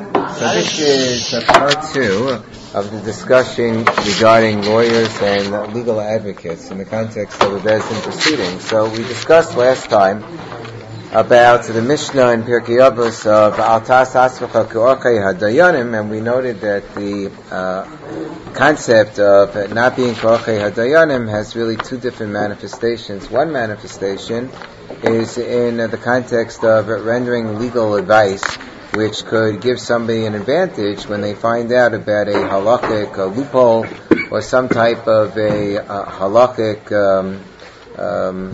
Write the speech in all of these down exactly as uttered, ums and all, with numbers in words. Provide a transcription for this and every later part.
So this is uh, part two of the discussion regarding lawyers and legal advocates in the context of a Beis Din proceeding. So we discussed last time about the Mishnah in Pirkei Avos of Al Tas Asvacha K'Orchei Hadayanim, and we noted that the uh, concept of not being K'Orchei Hadayanim has really two different manifestations. One manifestation is in uh, the context of rendering legal advice, which could give somebody an advantage when they find out about a halakhic a loophole or some type of a uh, halakhic um, um,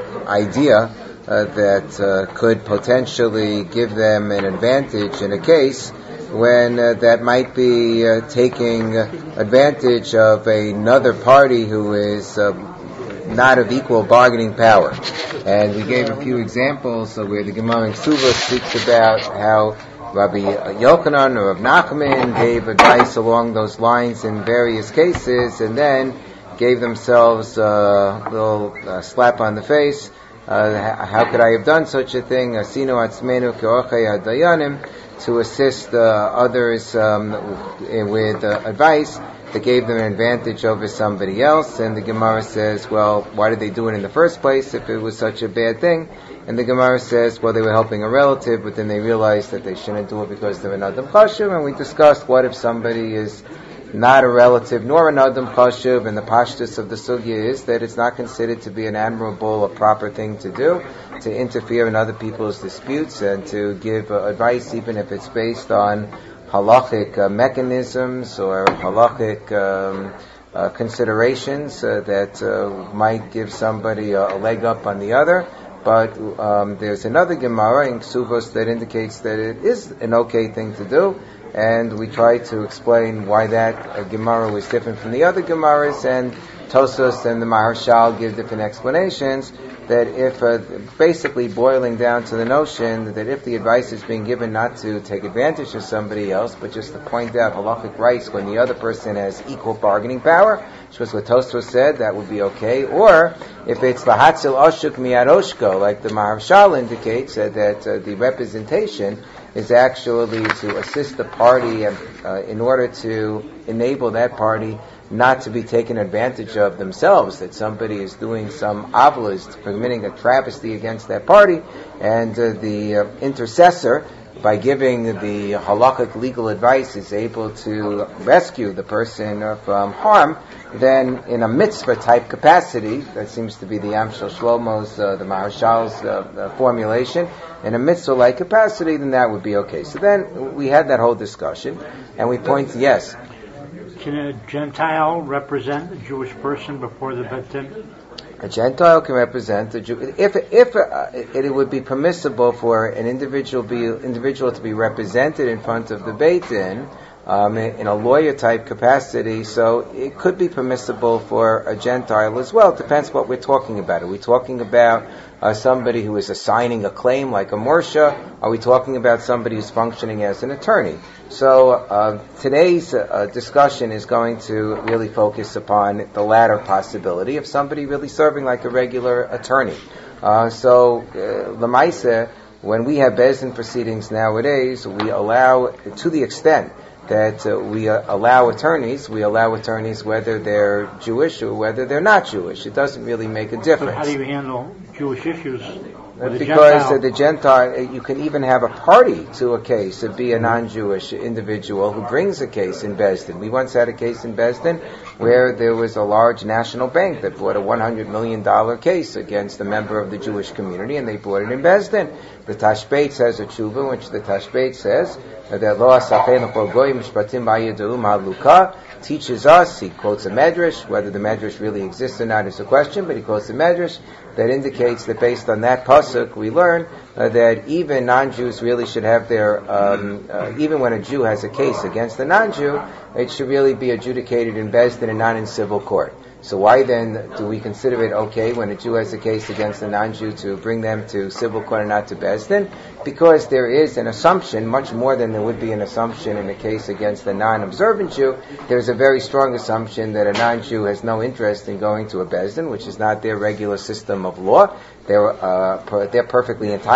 idea uh, that uh, could potentially give them an advantage in a case when uh, that might be uh, taking advantage of another party who is uh, not of equal bargaining power. And we gave a few examples where the Gemara in Ksuva speaks about how Rabbi Yochanan or Rav Nachman gave advice along those lines in various cases, and then gave themselves a little uh, slap on the face. Uh, how could I have done such a thing? Asinu atzmenu ke'orchei hadayanim, to assist uh, others um, with uh, advice that gave them an advantage over somebody else. And the Gemara says, well, why did they do it in the first place if it was such a bad thing? And the Gemara says, well, they were helping a relative, but then they realized that they shouldn't do it because they're an Adam Chashuv. And we discussed what if somebody is not a relative nor an Adam Chashuv, and the pashtus of the sugya is that it's not considered to be an admirable or proper thing to do, to interfere in other people's disputes and to give uh, advice even if it's based on halachic uh, mechanisms or halachic um, uh, considerations uh, that uh, might give somebody a, a leg up on the other. But um, there's another Gemara in Ksuvos that indicates that it is an okay thing to do, and we try to explain why that uh, Gemara was different from the other Gemaras, and Tosos and the Maharshal give different explanations. That if, uh, basically boiling down to the notion that if the advice is being given not to take advantage of somebody else, but just to point out halachic rights when the other person has equal bargaining power, which was what Tosfos said, that would be okay. Or if it's lahatzil oshuk miyad oshko, like the Maharshal indicates, uh, that uh, the representation is actually to assist the party uh, uh, in order to enable that party not to be taken advantage of themselves, that somebody is doing some obelisk, committing a travesty against that party, and uh, the uh, intercessor, by giving the halakhic legal advice, is able to rescue the person from harm, then in a mitzvah type capacity, that seems to be the Amshel Shlomo's, uh, the Maharshal's uh, uh, formulation, in a mitzvah like capacity, then that would be okay. So then we had that whole discussion, and we point, yes. Can a Gentile represent a Jewish person before the Beit Din? A Gentile can represent a Jew. If if uh, it, it would be permissible for an individual be individual to be represented in front of the Beit Din um, in a lawyer type capacity, so it could be permissible for a Gentile as well. It depends what we're talking about. Are we talking about uh, somebody who is assigning a claim like a Morsha? Are we talking about somebody who's functioning as an attorney? So uh, today's uh, discussion is going to really focus upon the latter possibility of somebody really serving like a regular attorney. Uh, so, uh, Lamaisa, when we have Beis Din proceedings nowadays, we allow, to the extent that uh, we uh, allow attorneys, we allow attorneys whether they're Jewish or whether they're not Jewish. It doesn't really make a difference. But how do you handle Jewish issues? Because uh, the Gentile, uh, you can even have a party to a case, uh, be a non-Jewish individual who brings a case in Beis Din. We once had a case in Beis Din where there was a large national bank that brought a one hundred million dollars case against a member of the Jewish community, and they brought it in Beis Din. The Tashbeit has a tshuva, in which the Tashbeit says uh, that Lo asafei l'chol goyim mishpatim ba'yadu ma'luka, teaches us, he quotes a medrash, whether the medrash really exists or not is a question, but he quotes a medrash that indicates that based on that pasuk we learn uh, that even non-Jews really should have their, um, uh, even when a Jew has a case against a non-Jew, it should really be adjudicated in Beis Din and not in civil court. So why then do we consider it okay when a Jew has a case against a non-Jew to bring them to civil court and not to Beis Din? Because there is an assumption, much more than there would be an assumption in a case against a non-observant Jew. There's a very strong assumption that a non-Jew has no interest in going to a Beis Din, which is not their regular system of law. They're uh, per, they're perfectly entitled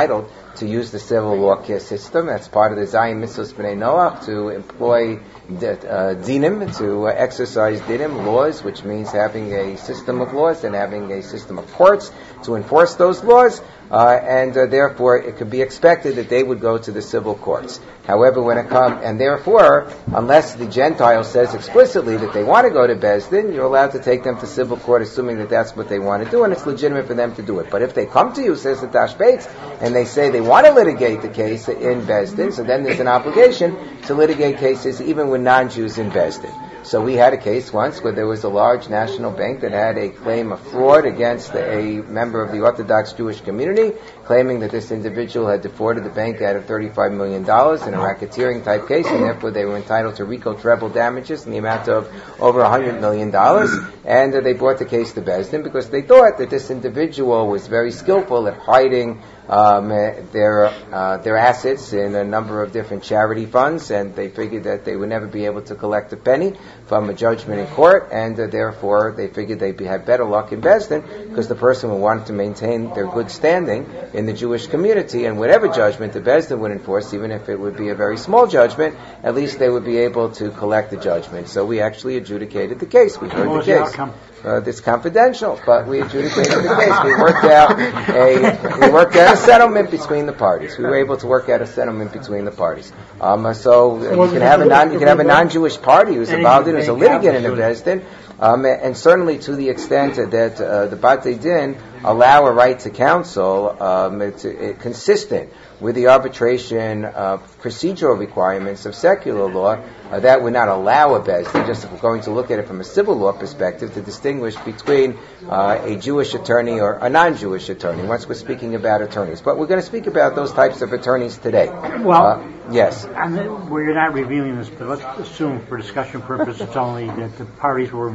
to use the civil law system. That's part of the Zayin Mitzvos B'nai Noach, to employ uh, dinim, to uh, exercise dinim, laws, which means having a system of laws and having a system of courts to enforce those laws. Uh, and uh, therefore, it could be expected that they would go to the civil courts. However, when it comes, and therefore, unless the Gentile says explicitly that they want to go to Bezdin, you're allowed to take them to civil court, assuming that that's what they want to do, and it's legitimate for them to do it. But if they come to you, says the Tashbetz, and they say they want to litigate the case in Bezdin, so then there's an obligation to litigate cases even with non-Jews in Bezdin. So we had a case once where there was a large national bank that had a claim of fraud against a member of the Orthodox Jewish community, claiming that this individual had defrauded the bank out of thirty-five million dollars in a racketeering type case, and therefore they were entitled to RICO treble damages in the amount of over one hundred million dollars. And uh, they brought the case to Bezdin because they thought that this individual was very skillful at hiding Um, their uh, their assets in a number of different charity funds, and they figured that they would never be able to collect a penny from a judgment in court, and uh, therefore they figured they'd be, have better luck in Bezdin because the person would want to maintain their good standing in the Jewish community, and whatever judgment the Bezdin would enforce, even if it would be a very small judgment, at least they would be able to collect the judgment. So we actually adjudicated the case. We heard the case. Uh, it's confidential, but we adjudicated the case. We worked out a we worked out a settlement between the parties. We were able to work out a settlement between the parties. Um, so uh, you can have a non you can have a non-Jewish party who's involved in, who's a litigant in a Bezdin, um, and certainly to the extent that uh, the Batei Din allow a right to counsel, um, it's it, consistent with the arbitration uh, procedural requirements of secular law, uh, that would not allow a Bezdin, just if we're going to look at it from a civil law perspective, to distinguish between uh, a Jewish attorney or a non-Jewish attorney, once we're speaking about attorneys. But we're going to speak about those types of attorneys today. Well, uh, yes. And then, well, you're not revealing this, but let's assume for discussion purposes only that the parties were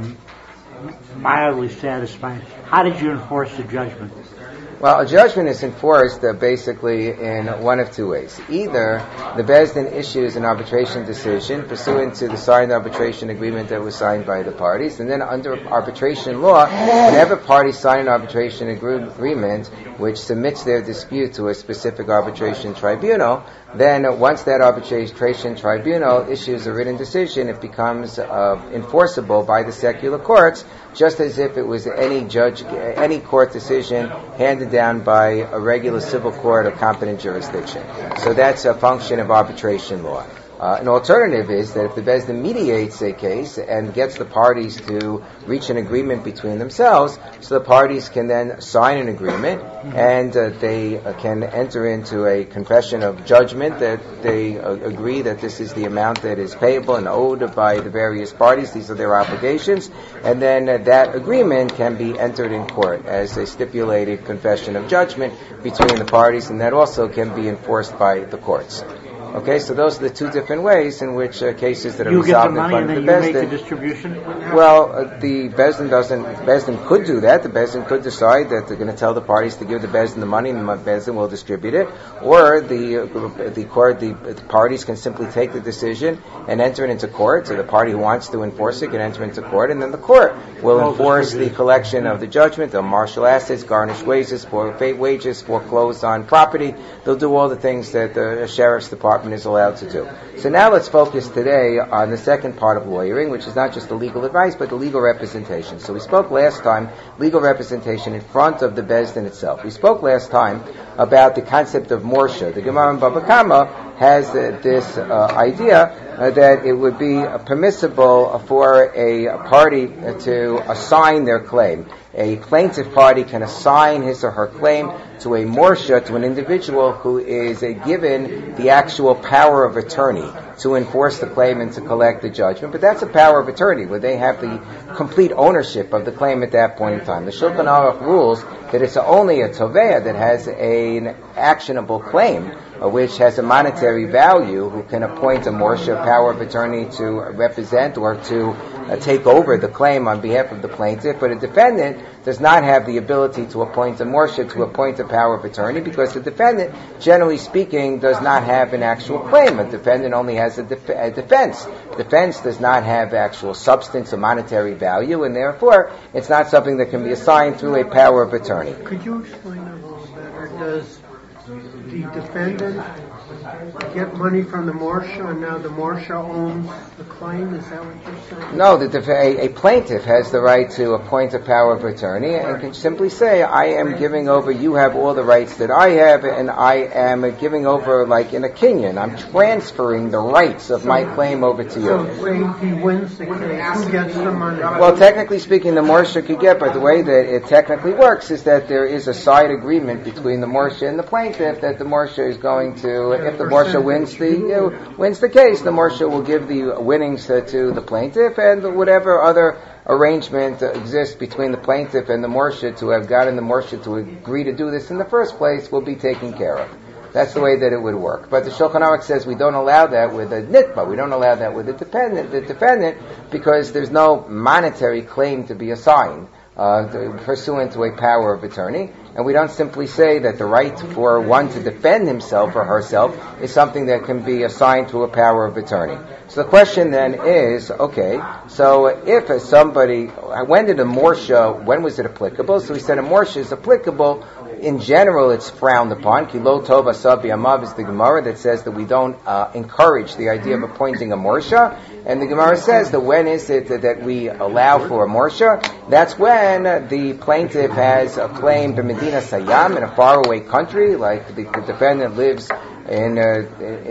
mildly satisfied. How did you enforce the judgment? Well, a judgment is enforced uh, basically in one of two ways. Either the Bezdin issues an arbitration decision pursuant to the signed arbitration agreement that was signed by the parties, and then under arbitration law, whenever parties sign an arbitration agree- agreement which submits their dispute to a specific arbitration tribunal, then uh, once that arbitration tribunal issues a written decision, it becomes uh, enforceable by the secular courts, just as if it was any judge, any court decision handed down by a regular civil court of competent jurisdiction. So that's a function of arbitration law. Uh, an alternative is that if the Bezdin mediates a case and gets the parties to reach an agreement between themselves, so the parties can then sign an agreement, and uh, they uh, can enter into a confession of judgment that they uh, agree that this is the amount that is payable and owed by the various parties. These are their obligations, and then uh, that agreement can be entered in court as a stipulated confession of judgment between the parties, and that also can be enforced by the courts. Okay, so those are the two different ways in which uh, cases that are you resolved get the money in front and of then the you Bezdin. make the distribution? Well, uh, the Bezdin doesn't. Bezdin could do that. The Bezdin could decide that they're going to tell the parties to give the Bezdin the money, and the Bezdin will distribute it. Or the uh, the court, the, the parties can simply take the decision and enter it into court. So the party who wants to enforce it can enter into court, and then the court will Well, enforce the collection of the judgment. They'll marshal assets, garnish wages, forfeit wages, foreclose on property. They'll do all the things that the sheriff's department is allowed to do. So now let's focus today on the second part of lawyering, which is not just the legal advice, but the legal representation. So we spoke last time, legal representation in front of the Bezdin itself. We spoke last time about the concept of morsha. The Gemara in Baba Kama has uh, this uh, idea uh, that it would be uh, permissible for a, a party uh, to assign their claim. A plaintiff party can assign his or her claim to a morsha, to an individual who is uh, given the actual power of attorney to enforce the claim and to collect the judgment. But that's a power of attorney where they have the complete ownership of the claim at that point in time. The Shulchan Aruch rules that it's only a tovea that has a, an actionable claim, uh, which has a monetary value, who can appoint a morsha, power of attorney, to represent or to uh, take over the claim on behalf of the plaintiff. But a defendant does not have the ability to appoint a morsha, to appoint a power of attorney, because the defendant, generally speaking, does not have an actual claim. A defendant only has a, def- a defense. Defense does not have actual substance or monetary value, and therefore it's not something that can be assigned through a power of attorney. Could you explain it a little better? Does the defendant get money from the Morsha, and now the Morsha owns the claim? Is that what you're saying? No, the def- a, a plaintiff has the right to appoint a power of attorney and can simply say, I am giving over, you have all the rights that I have, and I am giving over, like in a Kenyan, I'm transferring the rights of my claim over to you. So say he wins the case, who gets the money? Well, technically speaking, the Morsha could get, but the way that it technically works is that there is a side agreement between the Morsha and the plaintiff that the Morsha is going to, if the Morsha wins the uh, wins the case, the Morsha will give the winnings uh, to the plaintiff, and whatever other arrangement uh, exists between the plaintiff and the Morsha to have gotten the Morsha to agree to do this in the first place will be taken care of. That's the way that it would work. But the Shulchan Aruch says we don't allow that with a nitba. We don't allow that with a dependent, the defendant, because there's no monetary claim to be assigned uh, to, pursuant to a power of attorney. And we don't simply say that the right for one to defend himself or herself is something that can be assigned to a power of attorney. So the question then is, okay, so if somebody, when did a Morsha, when was it applicable? So we said a Morsha is applicable. In general, it's frowned upon. Kilo tov asav b'yamav is the Gemara that says that we don't uh, encourage the idea of appointing a Morsha. And the Gemara says that when is it that, that we allow for a Morsha? That's when the plaintiff has a claim to Medina Sayyam in a faraway country, like the, the defendant lives in uh,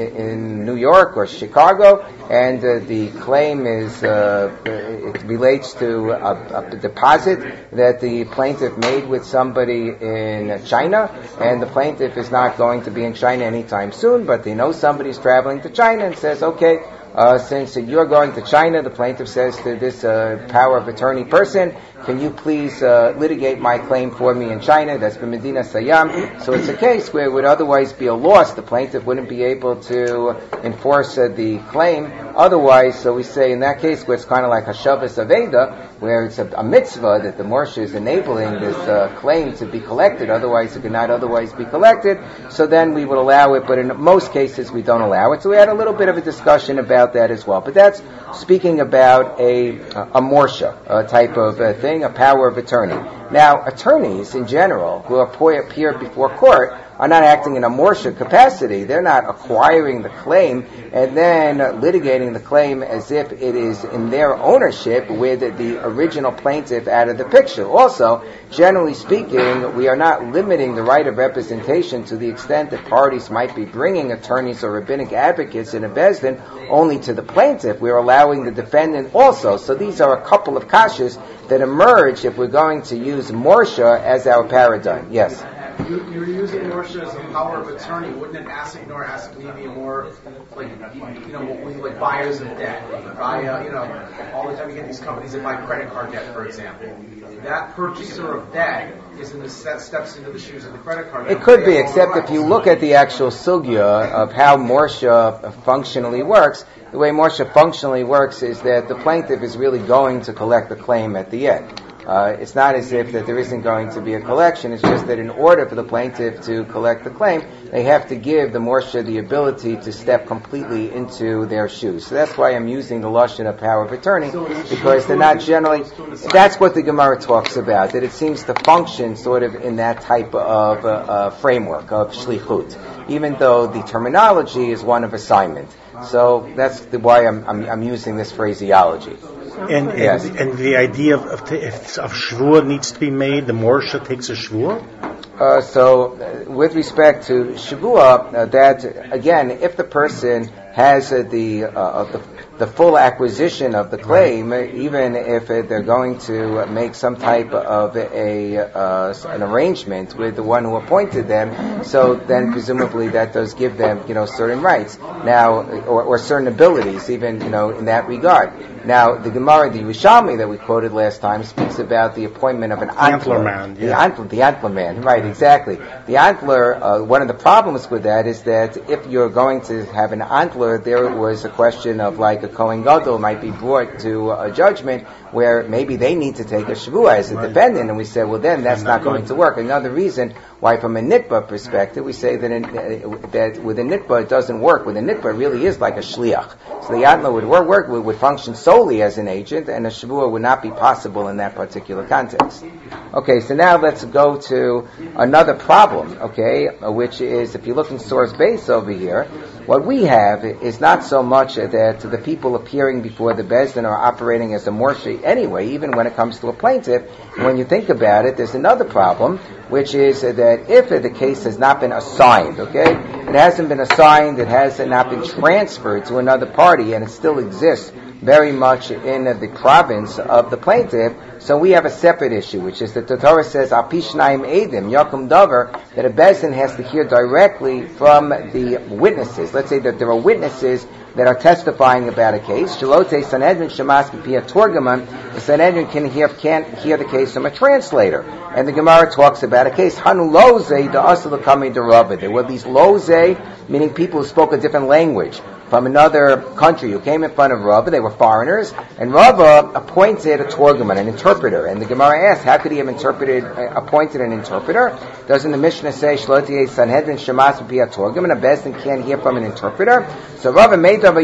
in New York or Chicago, and uh, the claim is uh, it relates to a, a deposit that the plaintiff made with somebody in China, and the plaintiff is not going to be in China anytime soon, but they know somebody's traveling to China and says, okay, uh, since you're going to China, the plaintiff says to this uh, power of attorney person, can you please uh, litigate my claim for me in China? That's for Medina Sayyam. So it's a case where it would otherwise be a loss. The plaintiff wouldn't be able to enforce uh, the claim otherwise. So we say in that case where it's kind of like Hashavas Aveda, where it's a, a mitzvah that the Morsha is enabling this uh, claim to be collected, otherwise it could not otherwise be collected. So then we would allow it, but in most cases we don't allow it. So we had a little bit of a discussion about that as well. But that's speaking about a a Morsha uh, type of uh, thing, a power of attorney. Now, attorneys in general who appear before court are not acting in a Morsha capacity. They're not acquiring the claim and then litigating the claim as if it is in their ownership with the original plaintiff out of the picture. Also, generally speaking, we are not limiting the right of representation to the extent that parties might be bringing attorneys or rabbinic advocates in a beis din only to the plaintiff. We're allowing the defendant also. So these are a couple of kashas that emerge if we're going to use Morsha as our paradigm. Yes? You, you're using Morsha as a power of attorney. Wouldn't an ASIC nor ASIC be more like, you know, what we like buyers of debt? Buy, uh, you know, all the time you get these companies that buy credit card debt, for example. That purchaser of debt is in the set, steps into the shoes of the credit card. It could be, except if you look at the actual sugya of how Morsha functionally works, the way Morsha functionally works is that the plaintiff is really going to collect the claim at the end. Uh, it's not as if that there isn't going to be a collection. It's just that in order for the plaintiff to collect the claim, they have to give the Morsha the ability to step completely into their shoes. So that's why I'm using the lashon of power of attorney, because they're not generally. That's what the Gemara talks about. That it seems to function sort of in that type of uh, uh, framework of shlichut, even though the terminology is one of assignment. So that's the, why I'm, I'm I'm using this phraseology. And, and, yes. and the idea of, of, if, of shvur needs to be made, the Morsha takes a shvur? Uh, so, uh, with respect to Shavua, uh, that, again, if the person has uh, the, uh, the the full acquisition of the claim, even if uh, they're going to make some type of a uh, an arrangement with the one who appointed them, so then presumably that does give them, you know, certain rights now, or, or certain abilities, even, you know, in that regard. Now, the Gemara, the Yerushalmi that we quoted last time, speaks about the appointment of an antler, man, yeah. the antler, the antler man, right? Exactly. The antler. Uh, one of the problems with that is that if you're going to have an antler or there was a question of like a Kohen Gadol might be brought to a judgment where maybe they need to take a Shavua as a defendant, and we said, well, then that's not going to work. Another reason why, from a Nitba perspective, we say that in, uh, that with a Nitba it doesn't work. With a Nitba, it really is like a Shliach. So the Yatla would work, work would, would function solely as an agent, and a Shavua would not be possible in that particular context. Okay, so now let's go to another problem, okay, which is, if you look in source base over here, what we have is not so much that the people appearing before the Beis Din are operating as a morshi anyway, even when it comes to a plaintiff. And when you think about it, there's another problem, which is that if the case has not been assigned, okay, it hasn't been assigned, it has not been transferred to another party, and it still exists very much in the province of the plaintiff, so we have a separate issue, which is that the Torah says, Al pi shnayim edim, yakum davar, that a Beis Din has to hear directly from the witnesses. Let's say that there are witnesses that are testifying about a case. Shalote Sanhedrin Shemas B'Pia Torgaman, the Sanhedrin can hear, can't hear the case from a translator. And the Gemara talks about a case, Hanu Loze, the Asal Kami Derabah. There were these Loze, meaning people who spoke a different language from another country who came in front of Rava. They were foreigners, and Rava appointed a Torgaman, an interpreter. And the Gemara asked, how could he have interpreted, uh, appointed an interpreter? Doesn't the Mishnah say, Shalote Sanhedrin Shemas B'Pia Torgaman, a Beis Din can't hear from an interpreter? So Rava made so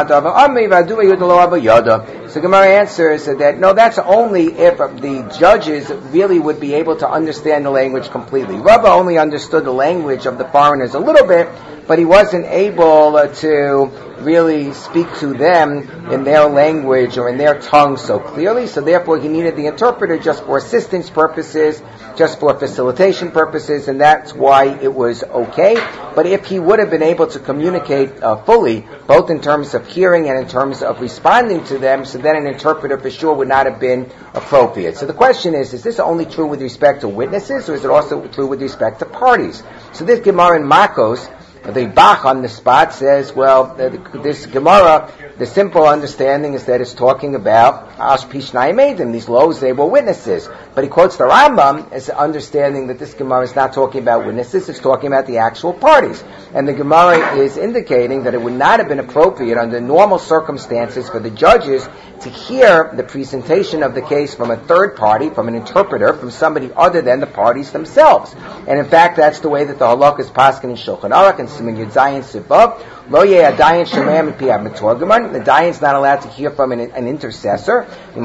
Gemara answers that no, that's only if the judges really would be able to understand the language completely. Rava only understood the language of the foreigners a little bit, but he wasn't able uh, to really speak to them in their language or in their tongue so clearly, so therefore he needed the interpreter just for assistance purposes, just for facilitation purposes, and that's why it was okay. But if he would have been able to communicate uh, fully, both in terms of hearing and in terms of responding to them, so then an interpreter for sure would not have been appropriate. So the question is, is this only true with respect to witnesses, or is it also true with respect to parties? So this Gemara in Makos, the Bach on the spot says, well, this Gemara, the simple understanding is that it's talking about Ash Pishnai Meidim, these lows, they were witnesses. But he quotes the Rambam as understanding that this Gemara is not talking about witnesses, it's talking about the actual parties. And the Gemara is indicating that it would not have been appropriate under normal circumstances for the judges to hear the presentation of the case from a third party, from an interpreter, from somebody other than the parties themselves. And in fact, that's the way that the halakha is paskin in Shulchan Aruch and Siman Yud Zayin Sibav. Lo yeh adayin shemeim mipiyah metorgaman. The dayan is not allowed to hear from an, an intercessor. If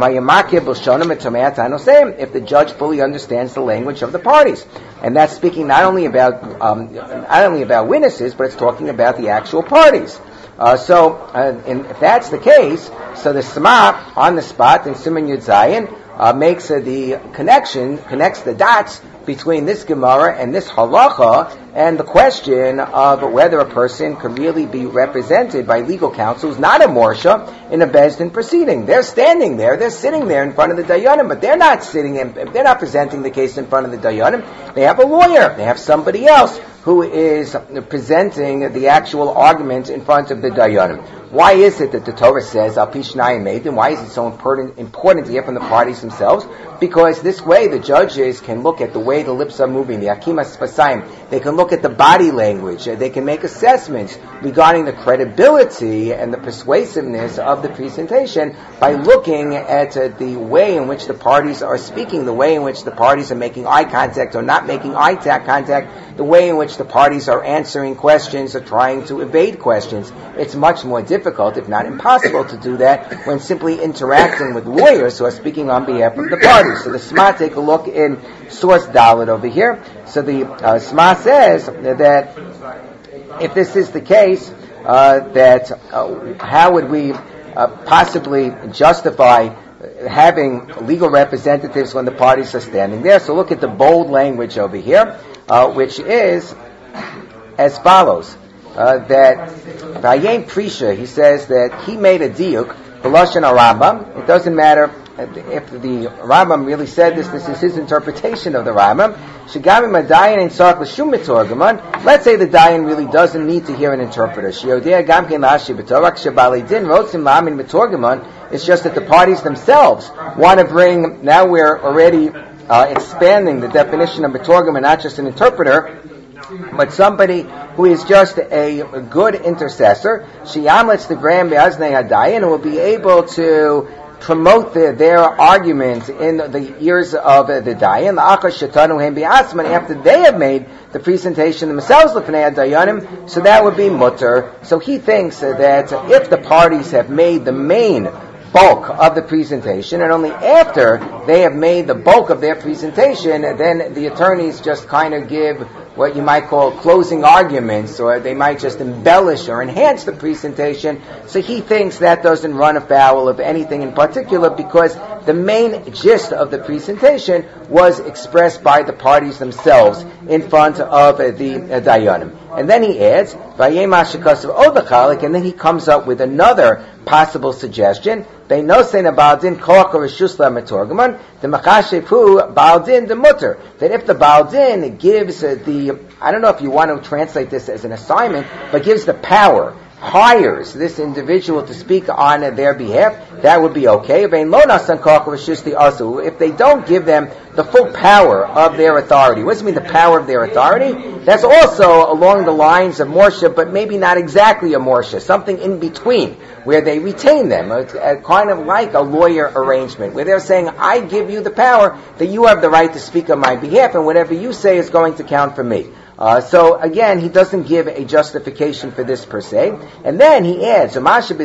the judge fully understands the language of the parties, and that's speaking not only about um, not only about witnesses, but it's talking about the actual parties. Uh, so, uh, and if that's the case, so the Sma on the spot in Siman Yud Zayin uh, makes uh, the connection, connects the dots between this Gemara and this halacha, and the question of whether a person could really be represented by legal counsel who's not a morsha in a Beis Din proceeding. They're standing there, they're sitting there in front of the dayanim, but they're not sitting in, they're not presenting the case in front of the dayanim. They have a lawyer, they have somebody else who is presenting the actual argument in front of the dayanim. Why is it that the Torah says Al pi shnayim meidim? Why is it so important, important to hear from the parties themselves? Because this way the judges can look at the way the lips are moving, the akimas spasayim. They can look at the body language. They can make assessments regarding the credibility and the persuasiveness of the presentation by looking at uh, the way in which the parties are speaking, the way in which the parties are making eye contact or not making eye contact, the way in which the parties are answering questions or trying to evade questions. It's much more difficult, if not impossible, to do that when simply interacting with lawyers who are speaking on behalf of the parties. So the Sma, take a look in source Dalet over here. So the uh, Sma says that if this is the case, uh, that uh, how would we uh, possibly justify having legal representatives when the parties are standing there? So look at the bold language over here, uh, which is as follows. Uh, that Vayem Prisha, he says that he made a diuk, B'lashon Rambam. It doesn't matter if the Rambam really said this, this is his interpretation of the Rambam. Shigami Madayan and Sark L'Shum Mitorgaman. Let's say the Dayan really doesn't need to hear an interpreter. Shiodea Gamkin Lashi B'Torak Shabali Din Rotzim Lamin Mitorgaman. It's just that the parties themselves want to bring, now we're already uh, expanding the definition of Mitorgaman, not just an interpreter. but somebody who is just a good intercessor, sheyamlitz the gram be'aznei hadayan, and will be able to promote the, their arguments in the ears of uh, the dayan. After they have made the presentation themselves, dayanim, so that would be mutter. So he thinks uh, that if the parties have made the main bulk of the presentation, and only after they have made the bulk of their presentation, then the attorneys just kind of give what you might call closing arguments, or they might just embellish or enhance the presentation. So he thinks that doesn't run afoul of anything in particular, because the main gist of the presentation was expressed by the parties themselves in front of uh, the uh, dayanim. And then he adds, and then he comes up with another possible suggestion. They know saying about din koach or reshusla metorgaman, the makashefu baldin the mutter, that if the baldin gives uh, the, I don't know if you want to translate this as an assignment, but gives the power, hires this individual to speak on their behalf, that would be okay. If they don't give them the full power of their authority, what does it mean, the power of their authority? That's also along the lines of Morsha, but maybe not exactly a Morsha, something in between, where they retain them, a, a kind of like a lawyer arrangement, where they're saying, I give you the power, that you have the right to speak on my behalf, and whatever you say is going to count for me. Uh, so again, he doesn't give a justification for this per se. And then he adds, and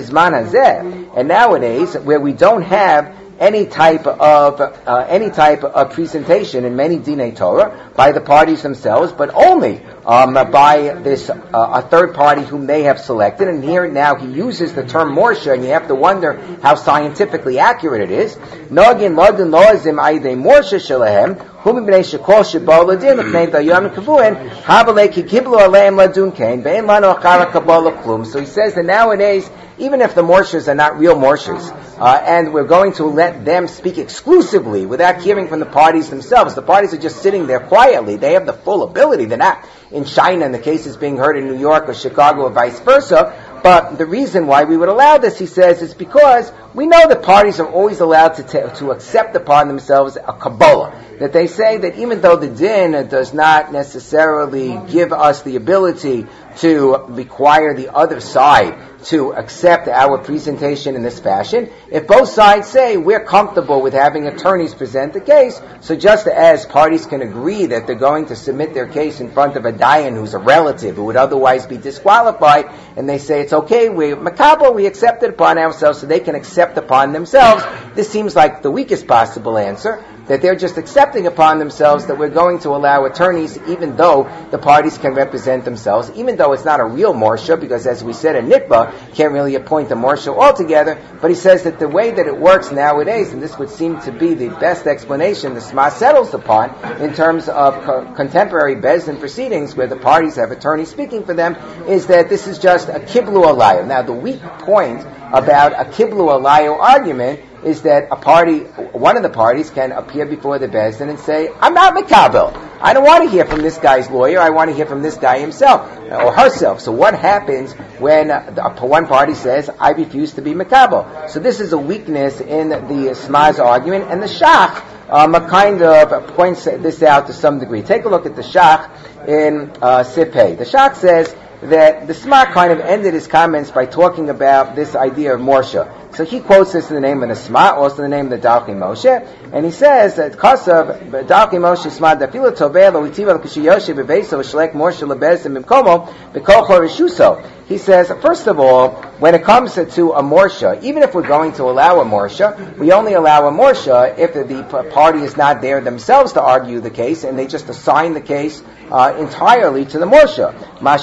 nowadays, where we don't have any type of uh, any type of presentation in many Dinei Torah by the parties themselves, but only um, by this uh, a third party whom they have selected. And here now he uses the term Morsha, and you have to wonder how scientifically accurate it is. Nogin lodin loazim aidei Morsha shelahem hum bnei shekol shebal ladin l'pnei dayam kavuin habalei ki kiblu aleim ladun kain bein lanu achara kabbalah klum. So he says that nowadays, even if the morshas are not real morshas, uh, and we're going to let them speak exclusively without hearing from the parties themselves, the parties are just sitting there quietly. They have the full ability. They're not in China and the case is being heard in New York or Chicago or vice versa. But the reason why we would allow this, he says, is because we know that parties are always allowed to t- to accept upon themselves a Kabbalah. That they say that even though the din does not necessarily give us the ability to require the other side to accept our presentation in this fashion, if both sides say we're comfortable with having attorneys present the case, so just as parties can agree that they're going to submit their case in front of a dayan who's a relative who would otherwise be disqualified, and they say it's okay, we makabel, we accept it upon ourselves, so they can accept upon themselves. This seems like the weakest possible answer, that they're just accepting upon themselves that we're going to allow attorneys, even though the parties can represent themselves, even though it's not a real morsha, because as we said in Nitba, can't really appoint a morsha altogether, but he says that the way that it works nowadays, and this would seem to be the best explanation the Sma settles upon in terms of co- contemporary Bezdin proceedings where the parties have attorneys speaking for them, is that this is just a kiblu alayo. Now the weak point about a kiblu alayo argument is that a party, one of the parties can appear before the Bezdin and say, I'm not Mikabel. I don't want to hear from this guy's lawyer. I want to hear from this guy himself or herself. So what happens when uh, the, one party says, I refuse to be Mikabel? So this is a weakness in the Sma's argument, and the Shach um, kind of points this out to some degree. Take a look at the Shach in uh, Sipei. The Shach says that the Sma kind of ended his comments by talking about this idea of Morsha. So he quotes this in the name of the Sma, also in the name of the Dalkei Moshe, and he says that Kasav Dalkei Moshe Sma Dafila Toveh Lo Itiva L'Kishiyoshe Bebeso Shlek Morsha Lebezim Bimkomo Bekocho Rishuso. He says, first of all, when it comes to a morsha, even if we're going to allow a morsha, we only allow a morsha if the party is not there themselves to argue the case, and they just assign the case uh, entirely to the morsha.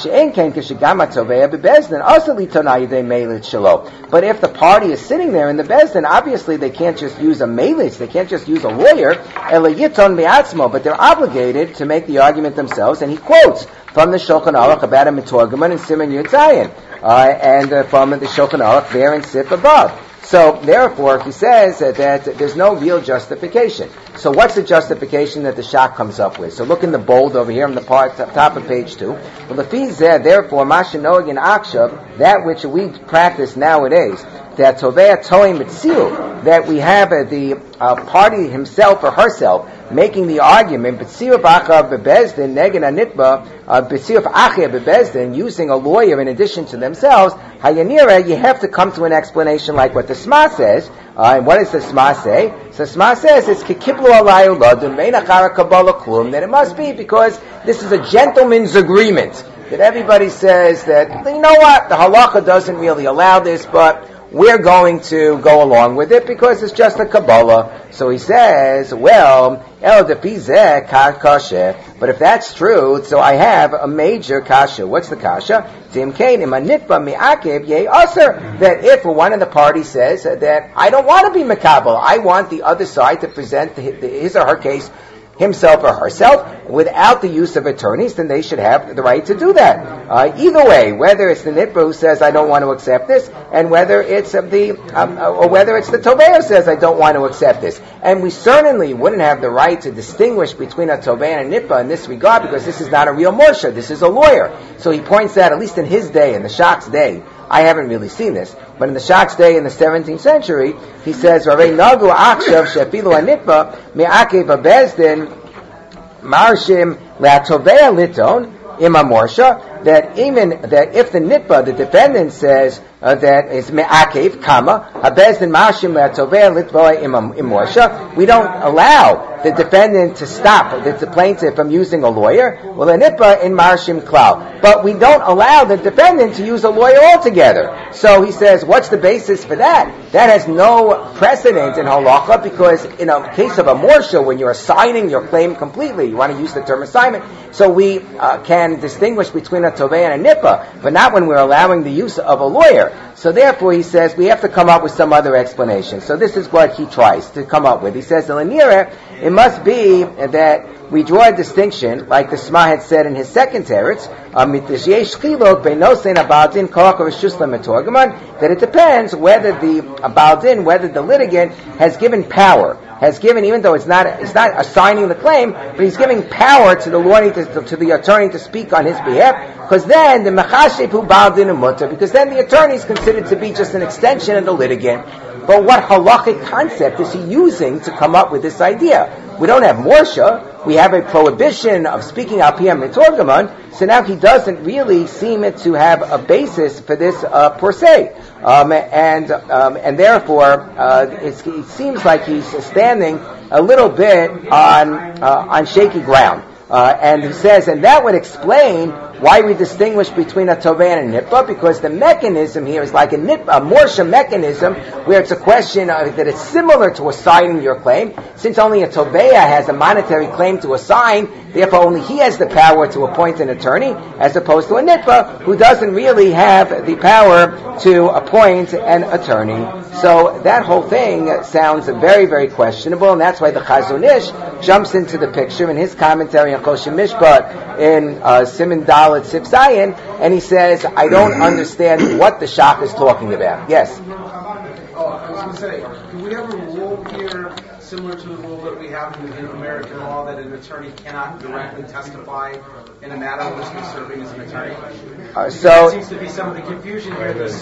But if the party is sitting there in the bezdin, obviously they can't just use a melis, they can't just use a lawyer, but they're obligated to make the argument themselves, and he quotes from the Shulchan Aruch about a Metorgaman and Siman Yud Zayin, uh, and uh, from the Shulchan Aruch there in Sif above. So, therefore, he says uh, that there's no real justification. So what's the justification that the Shach comes up with? So look in the bold over here on the part, top of page two. Well, the fees there, therefore, Mashanog in Akshav, that which we practice nowadays, that Tovea Toim Mitziu, that we have uh, the uh, party himself or herself making the argument, B'tziyuf Achav Bebezdin, Negin Anitba, B'tziyuf Achav Bebezdin, using a lawyer in addition to themselves, Hayanira, you have to come to an explanation like what the Sma says. Uh, and what does the Sma say? So Sma says it's Kikiblu Alayu Ladun, Meinachara Kabbalah Klum, that it must be because this is a gentleman's agreement. That everybody says that, you know what, the halacha doesn't really allow this, but we're going to go along with it because it's just a Kabbalah. So he says, well, El Depizeh Kasha. But if that's true, so I have a major kasha. What's the kasha? That if one of the parties says that I don't want to be Makabal, I want the other side to present his or her case himself or herself without the use of attorneys, then they should have the right to do that. Uh, either way, whether it's the nitba who says I don't want to accept this, and whether it's of the um, or whether it's the tovea who says I don't want to accept this, and we certainly wouldn't have the right to distinguish between a tovea and a nitba in this regard because this is not a real morsha, this is a lawyer. So he points out, at least in his day, in the Shach's day, I haven't really seen this, but in the Shach's day in the seventeenth century, he says, "Rarei nagu akshav shefilu anitba me'akev abezdin marshim le'atovea liton ima morsha." That even that if the nitba, the defendant, says uh, that is me'akev kama abezdin marshim le'atovea litva ima morsha, we don't allow the defendant to stop the, the plaintiff from using a lawyer. Well, a nitba in marshim klal, but we don't allow the defendant to use a lawyer altogether. So he says, what's the basis for that? That has no precedent in halacha because in a case of a morsha, when you're assigning your claim completely, you want to use the term assignment. So we uh, can distinguish between a tovea and a nitba, but not when we're allowing the use of a lawyer. So therefore, he says we have to come up with some other explanation. So this is what he tries to come up with. He says, it must be that we draw a distinction, like the Sma had said in his second teretz, that it depends whether the baldin, whether the litigant has given power, has given, even though it's not it's not assigning the claim, but he's giving power to the lawyer, to, to the attorney to speak on his behalf, because then the mechashev hu baldin umuta, because then the attorney is considered to be just an extension of the litigant. But what halachic concept is he using to come up with this idea? We don't have morsha. We have a prohibition of speaking al piyam mitorgaman. So now he doesn't really seem to have a basis for this uh, per se, um, and um, and therefore uh, it's, it seems like he's standing a little bit on uh, on shaky ground. Uh, and he says, and that would explain why we distinguish between a tovea and a nitba, because the mechanism here is like a nitba, a morsha mechanism, where it's a question of, that it's similar to assigning your claim. Since only a tovea has a monetary claim to assign, therefore only he has the power to appoint an attorney, as opposed to a nitba, who doesn't really have the power to appoint an attorney. So that whole thing sounds very, very questionable, and that's why the Chazon Ish jumps into the picture in his commentary on Kosher Mishpat in uh, Siman Dalet Sif Zayin, and he says, I don't understand what the Shach is talking about. Yes? Oh, I was going to say, do we have a rule here similar to the rule that we have in, in American law that an attorney cannot directly testify in a matter in which he's serving as an attorney? Uh, so, that seems to be some of the confusion here. This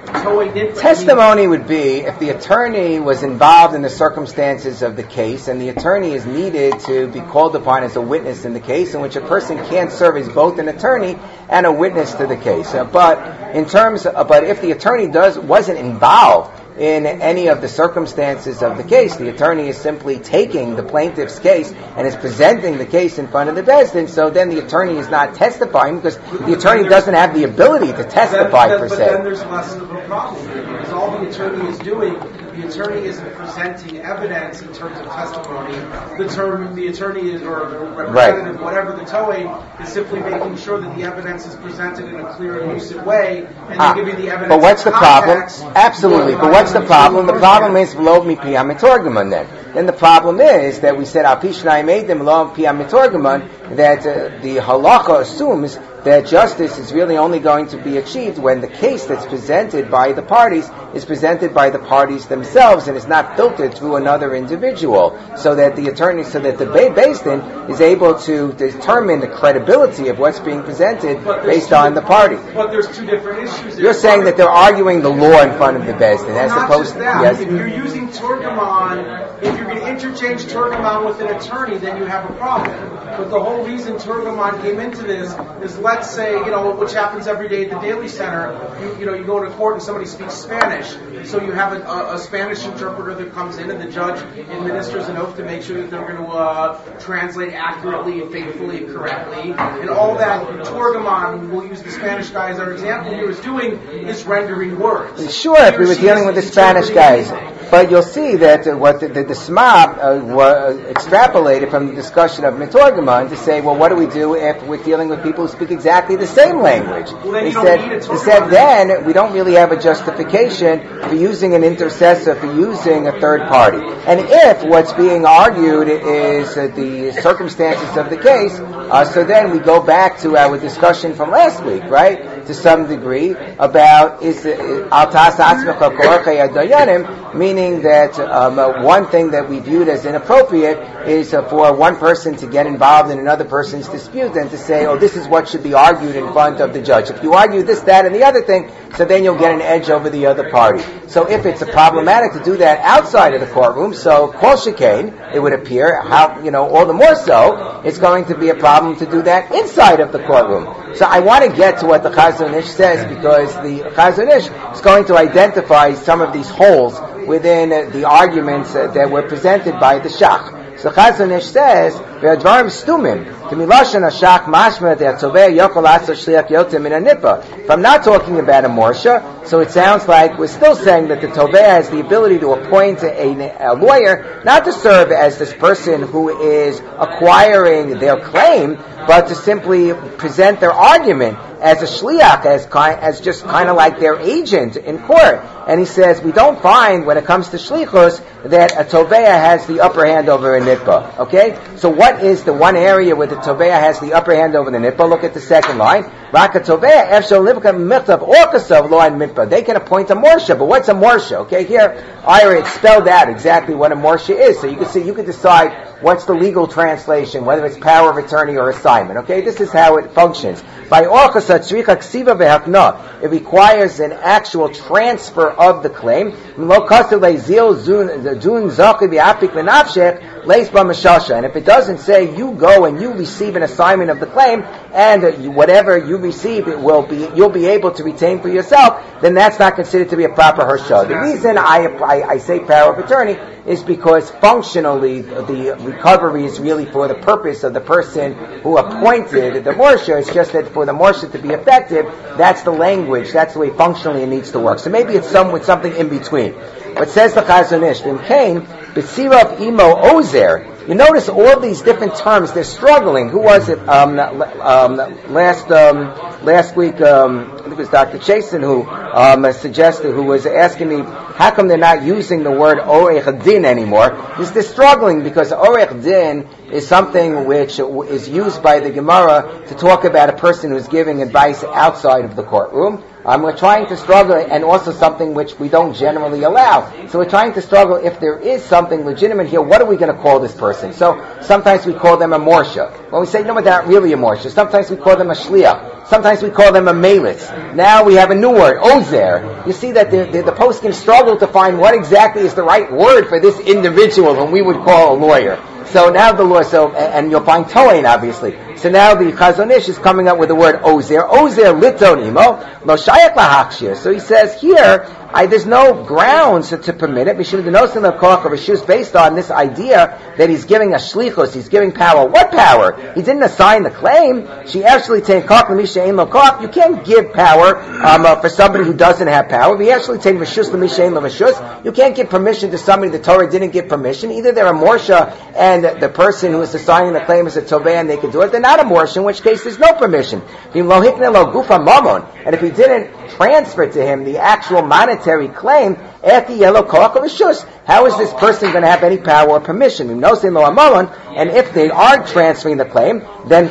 testimony would be if the attorney was involved in the circumstances of the case, and the attorney is needed to be called upon as a witness in the case, in which a person can't serve as both an attorney and a witness to the case. Uh, but in terms, of, but if the attorney does wasn't involved in any of the circumstances of the case, the attorney is simply taking the plaintiff's case and is presenting the case in front of the bezdin, so then the attorney is not testifying because the attorney doesn't have the ability to testify then, per but se. But then there's less of a problem here, because all the attorney is doing, the attorney isn't presenting evidence in terms of testimony. The term, the attorney is, or the representative, right, whatever the toei, is simply making sure that the evidence is presented in a clear and lucid way, and ah, they give you the evidence. But what's the problem? Absolutely. But what's the problem? The problem is v'lo mipiyam mitorgaman. Then, then the problem is that we said al pishnai meidim v'lo mipiyam mitorgaman, that uh, the halacha assumes that justice is really only going to be achieved when the case that's presented by the parties is presented by the parties themselves and is not filtered through another individual, so that the attorney, so that the Beis Din is able to determine the credibility of what's being presented based on the party. But there's two different issues there. You're saying that they're arguing the law in front of the Beis Din, as Not opposed just that. yes. If you're using Turgamon, if you're going to interchange Turgamon with an attorney, then you have a problem. But the whole reason Turgamon came into this is, let's say, you know, which happens every day at the Daily Center, you, you know, you go to court and somebody speaks Spanish, so you have a, a, a Spanish interpreter that comes in and the judge administers an oath to make sure that they're going to uh, translate accurately and faithfully and correctly, and all that Turgamon, we'll use the Spanish guy as our example here, is doing is rendering words. Sure, if we were dealing with the Spanish guys. But you'll see that uh, what the, the, the S M A uh, were extrapolated from the discussion of Mitorgamon to say, well, what do we do if we're dealing with people who speak exactly the same language? Well, then he you don't said, need a he said Turgamon. then we don't really have a justification for using an intercessor, for using a third party. And if what's being argued is uh, the circumstances of the case, uh, so then we go back to our discussion from last week, right, to some degree, about is Altas Asmecha Korchei Dayanim, meaning that um, uh, one thing that we viewed as inappropriate is uh, for one person to get involved in another person's dispute and to say, oh, this is what should be argued in front of the judge. If you argue this, that, and the other thing, so then you'll get an edge over the other party. So if it's a problematic to do that outside of the courtroom, so Kol Shekain, it would appear, how, you know, all the more so, it's going to be a problem to do that inside of the courtroom. So I want to get to what the Chazon Ish says, because the Chazon Ish is going to identify some of these holes within uh, the arguments uh, that were presented by the Shach. So Chazon Ish says, "Ve'advarim stumim k'milashon hashach mashma de'atzovei yokol atzor shliach yotem min hanipa." If I'm not talking about a morsha, so it sounds like we're still saying that the tovei has the ability to appoint a, a lawyer, not to serve as this person who is acquiring their claim, but to simply present their argument as a shliach, as kind, as just kind of like their agent in court. And he says, we don't find, when it comes to shlichus, that a toveya has the upper hand over a nitba. Okay? So what is the one area where the toveya has the upper hand over the nitba? Look at the second line. Raka toveya, efshel nivka michtav orkasav lo and mitba. They can appoint a morsha, but what's a morsha? Okay, here, Ira, it's spelled out exactly what a morsha is. So you can see, you can decide what's the legal translation, whether it's power of attorney or assignment. Okay, this is how it functions. By orchasa tzricha ksiva vehakna, it requires an actual transfer of the claim. And if it doesn't say you go and you receive an assignment of the claim, and whatever you receive, it will be you'll be able to retain for yourself, then that's not considered to be a proper harsha. The reason I, I, I say power of attorney is because functionally the recovery is really for the purpose of the person who appointed the morsha. It's just that for the morsha to be effective, that's the language, that's the way functionally it needs to work. So maybe it's some with something in between. But says the Chazon Ish, Vim Kain, B'tzirav Imo Ozer. You notice all these different terms, they're struggling. Who was it? Um, um, last um, last week, um, I think it was Doctor Chasen who um, suggested, who was asking me, how come they're not using the word Orech Din anymore? Because they're struggling, because Orech Din is something which is used by the Gemara to talk about a person who's giving advice outside of the courtroom. Um, we're trying to struggle, and also something which we don't generally allow. So we're trying to struggle, if there is something legitimate here, what are we going to call this person? So sometimes we call them a morsha. When we say, no, but they're not really a morsha. Sometimes we call them a shliach. Sometimes we call them a melis. Now we have a new word, ozer. You see that the, the, the post can struggle to find what exactly is the right word for this individual whom we would call a lawyer. So now the law, so, and you'll find Toain, obviously. So now the Chazon Ish is coming up with the word ozer. Ozer liton imo, lo shayach lahakshir. So he says here, I, there's no grounds to, to permit it. Mishum denosim lekoch of Rishus, based on this idea that he's giving a shlichus, he's giving power. What power? He didn't assign the claim. She actually take koch l'misha ein lekoch. You can't give power um, uh, for somebody who doesn't have power. He actually take Rishus l'misha ein leVashus. You can't give permission to somebody the Torah didn't give permission. Either they're a morsha and the person who is assigning the claim is a tovei and they can do it. They're not not a morsha, in which case there's no permission. And if he didn't transfer to him the actual monetary claim, how is this person going to have any power or permission? And if they are transferring the claim, then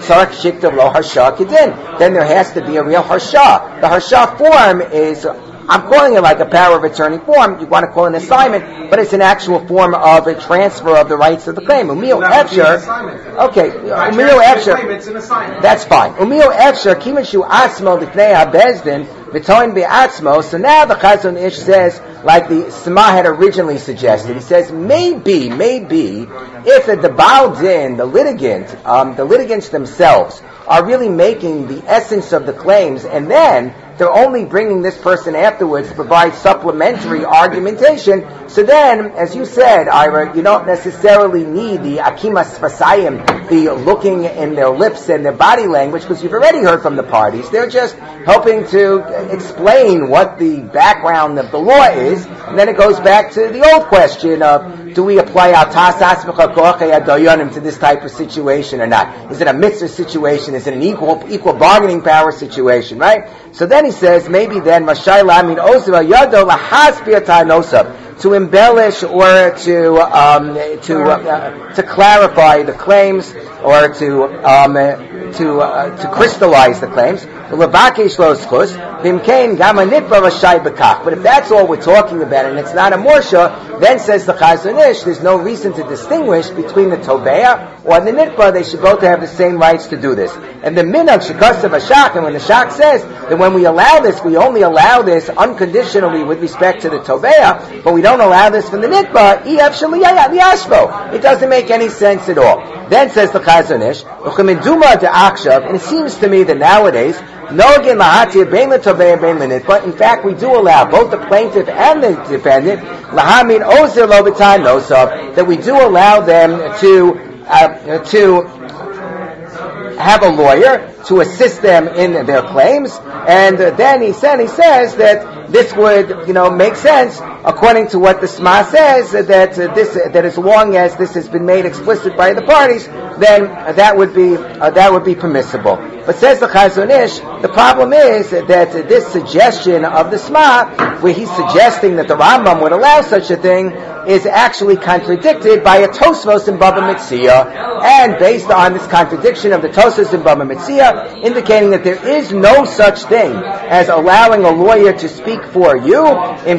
then there has to be a real harsha. The harsha form is, I'm calling it like a power of attorney form. You want to call it an assignment, but it's an actual form of a transfer of the rights of the claim. Umio Efsher. Okay, Umio Efsher. That's fine. Umio Efsher, Kimashu Asmo, Lifnei HaBezdin, V'toin Be'atzmo. So now the Chazon Ish says, like the Sma had originally suggested, he says, maybe, maybe, if the Baal Din, the litigant, um, the litigants themselves, are really making the essence of the claims, and then they're only bringing this person afterwards to provide supplementary argumentation. So then, as you said, Ira, you don't necessarily need the akimas fasayim, the looking in their lips and their body language, because you've already heard from the parties. They're just helping to explain what the background of the law is, and then it goes back to the old question of, do we apply our tasas v'chakoch to this type of situation or not? Is it a mitzvah situation? Is it an equal equal bargaining power situation, right? So then he says, maybe then, to embellish or to um, to uh, to clarify the claims or to um, to uh, to crystallize the claims. But if that's all we're talking about and it's not a morsha, then says the Chazon Ish, there's no reason to distinguish between the Tobeah or the Nitba. They should both have the same rights to do this. And the Minhag Shekasav Hashak, and when the Shak says that when we allow this, we only allow this unconditionally with respect to the Tobeah, but we don't allow this from the Nitba, it doesn't make any sense at all. Then says the Chazon Ish, and it seems to me that nowadays, but in fact, we do allow both the plaintiff and the defendant that we do allow them to uh, to have a lawyer to assist them in their claims, and then he said he says that this would, you know, make sense according to what the Sma says, that uh, this that as long as this has been made explicit by the parties, then uh, that would be uh, that would be permissible. But says the Chazon Ish, the problem is that uh, this suggestion of the Sma, where he's suggesting that the Rambam would allow such a thing, is actually contradicted by a Tosfos in Baba Metzia, and based on this contradiction of the Tosfos in Baba Metzia, indicating that there is no such thing as allowing a lawyer to speak for you. We're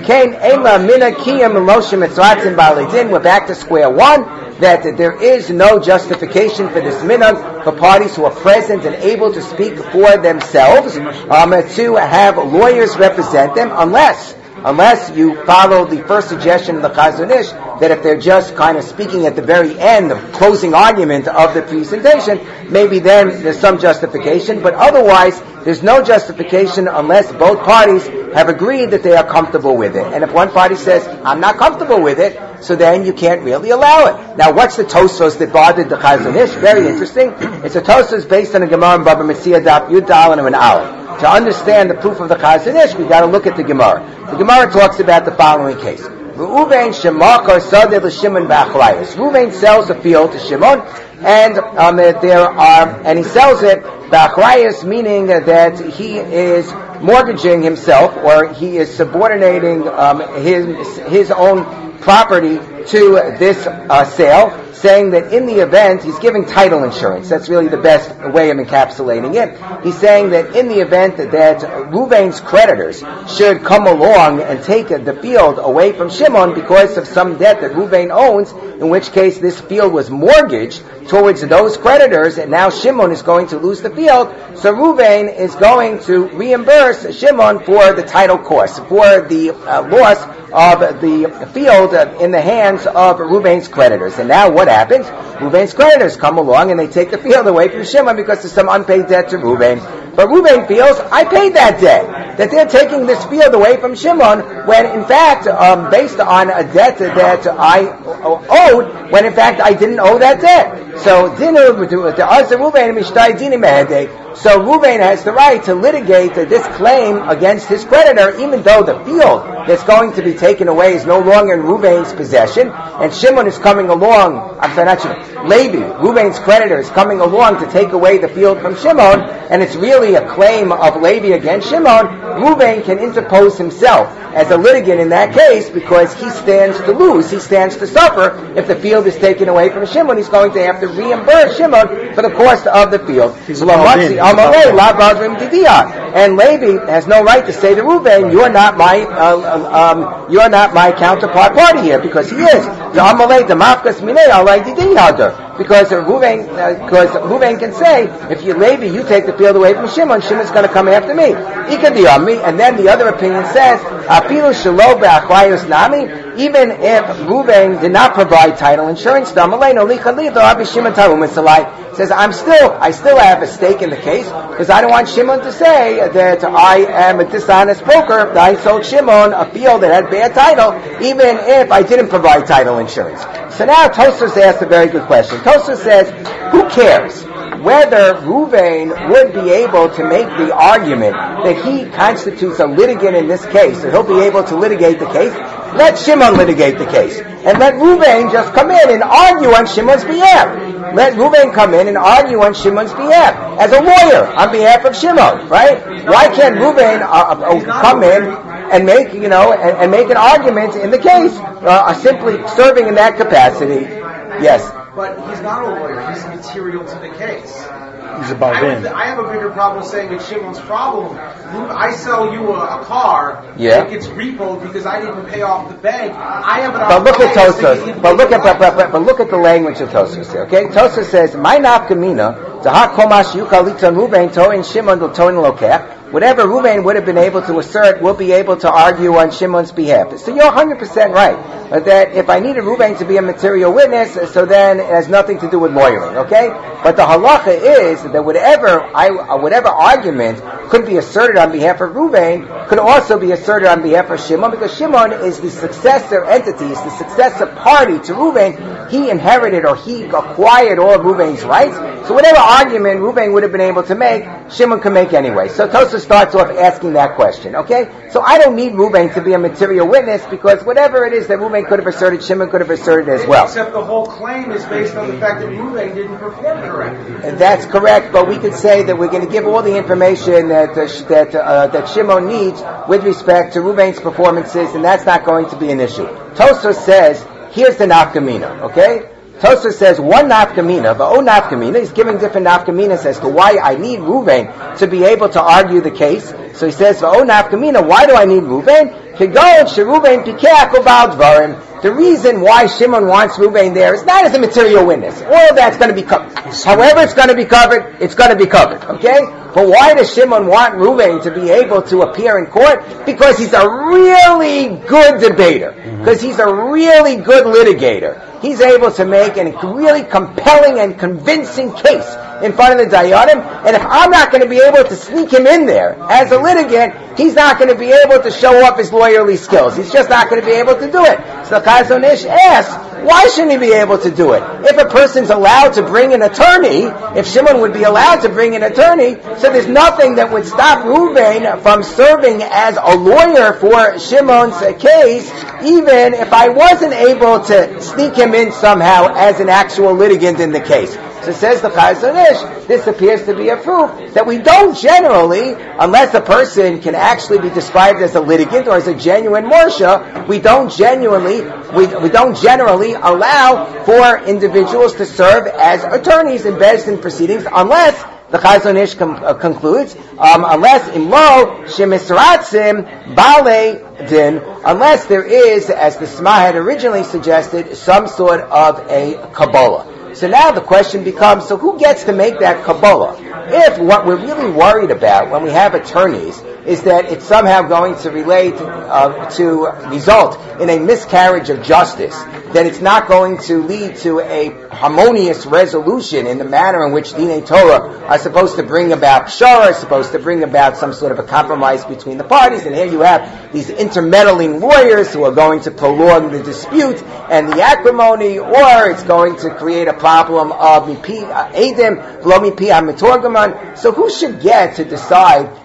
back to square one, that there is no justification for this minhag for parties who are present and able to speak for themselves, um, to have lawyers represent them, unless Unless you follow the first suggestion of the Chazon Ish, that if they're just kind of speaking at the very end, the closing argument of the presentation, maybe then there's some justification, but otherwise there's no justification unless both parties have agreed that they are comfortable with it. And if one party says, I'm not comfortable with it, so then you can't really allow it. Now, what's the Tosfos that bothered the Chazon Ish? Very interesting. It's a Tosfos based on a Gemara in Baba Metzia Daf Yud Dal and an Aleph. To understand the proof of the Chazon Ish, we've got to look at the Gemara. The Gemara talks about the following case. Reuven sells a field to Shimon, and um, there are, and he sells it b'achrayus, meaning that he is mortgaging himself, or he is subordinating um, his his own property to this uh, sale, saying that in the event, he's giving title insurance. That's really the best way of encapsulating it. He's saying that in the event that Reuven's creditors should come along and take the field away from Shimon because of some debt that Reuven owns, in which case this field was mortgaged towards those creditors, and now Shimon is going to lose the field, so Reuven is going to reimburse Shimon for the title cost, for the uh, loss of the field uh, in the hands of Reuven's creditors. And now what happens? Reuven's creditors come along and they take the field away from Shimon because there's some unpaid debt to Reuven. But Reuven feels, I paid that debt. That they're taking this field away from Shimon when in fact, um, based on a debt that I owed, when in fact I didn't owe that debt. So, so Reuven has the right to litigate this claim against his creditor, even though the field that's going to be taken away is no longer in Reuven's possession, and Shimon is coming along, I'm sorry, not Shimon, Levi, Reuben's creditor, is coming along to take away the field from Shimon, and it's really a claim of Levi against Shimon, Reuben can interpose himself as a litigant in that case because he stands to lose, he stands to suffer. If the field is taken away from Shimon, he's going to have to reimburse Shimon for the cost of the field. And Levi has no right to say to Reuben, you're not my uh, um, you're not my counterpart party here, because he is. Because Reuben, uh, because Reuben can say, if you Levi, you take the field away from Shimon, Shimon's going to come after me. He can be on me. And then the other opinion says, Apilu shelo be'achrayus nami, even if Reuben did not provide title insurance, says, I'm still, I still have a stake in the case, because I don't want Shimon to say that I am a dishonest broker, that I sold Shimon a field that had bad title, even if I didn't provide title insurance. So now Tosfos asked a very good question. Tosfos says, who cares whether Reuben would be able to make the argument that he constitutes a litigant in this case, that he'll be able to litigate the case? Let Shimon litigate the case. And let Reuben just come in and argue on Shimon's behalf. Let Reuben come in and argue on Shimon's behalf as a lawyer on behalf of Shimon, right? Why can't Reuben uh, uh, come in and make, you know, and, and make an argument in the case, uh, simply serving in that capacity? Yes. But he's not a lawyer. He's material to the case. He's above I, in. I have a bigger problem saying it's Shimon's problem. I sell you a, a car yeah. that gets repoed because I didn't pay off the bank. I have an But look at Tosfos. But look at but, but, but look at the language of Tosfos here. Okay, Tosfos says, "My nafkamina zahar komash yukalitan Reuben toin Shimon toin lokech." Whatever Reuben would have been able to assert, we'll be able to argue on Shimon's behalf. So you're one hundred percent right. That if I needed Reuben to be a material witness, so then it has nothing to do with lawyering, okay? But the halacha is that whatever I, whatever argument could be asserted on behalf of Reuben could also be asserted on behalf of Shimon, because Shimon is the successor entity, is the successor party to Reuben. He inherited or he acquired all of Reuben's rights. So whatever argument Reuben would have been able to make, Shimon can make anyway. So Tosfos starts off asking that question, okay? So I don't need Reuben to be a material witness, because whatever it is that Reuben could have asserted, Shimon could have asserted as well. Except the whole claim is based on the fact that Reuben didn't perform correctly. And that's correct, but we could say that we're going to give all the information that uh, sh- that uh, that Shimon needs with respect to Reuben's performances, and that's not going to be an issue. Tosfos says, here's the nafkamina, okay? Tosfos says one nafkamina, but oh nafkamina, he's giving different nafkaminas as to why I need Reuben to be able to argue the case. So he says, oh nafkamina, why do I need Reuben? The reason why Shimon wants Reuben there is not as a material witness. All of that's going to be covered. However it's going to be covered, it's going to be covered, okay? But why does Shimon want Reuben to be able to appear in court? Because he's a really good debater. Because he's a really good litigator. He's able to make a really compelling and convincing case in front of the Dayanim, and if I'm not going to be able to sneak him in there as a litigant, he's not going to be able to show off his lawyerly skills. He's just not going to be able to do it. So the Chazon Ish asks, why shouldn't he be able to do it? If a person's allowed to bring an attorney, if Shimon would be allowed to bring an attorney, so there's nothing that would stop Reuben from serving as a lawyer for Shimon's case, even if I wasn't able to sneak him in somehow as an actual litigant in the case. So says the Chazon Ish, this appears to be a proof that we don't generally, unless a person can actually be described as a litigant or as a genuine morsha, we don't genuinely, we, we don't generally allow for individuals to serve as attorneys in Beis Din proceedings, unless the Chazon Ish com- uh, concludes, um, unless imlo shemisratzim bale din, unless there is, as the Sma had originally suggested, some sort of a Kabbalah. So now the question becomes, so who gets to make that Kabbalah? If what we're really worried about when we have attorneys is that it's somehow going to relate uh, to result in a miscarriage of justice, that it's not going to lead to a harmonious resolution in the manner in which Dinei Torah are supposed to bring about pshara, are supposed to bring about some sort of a compromise between the parties, and here you have these intermeddling lawyers who are going to prolong the dispute and the acrimony, or it's going to create a problem of mipi edim, v'lo mipi hamitorgaman. So who should get to decide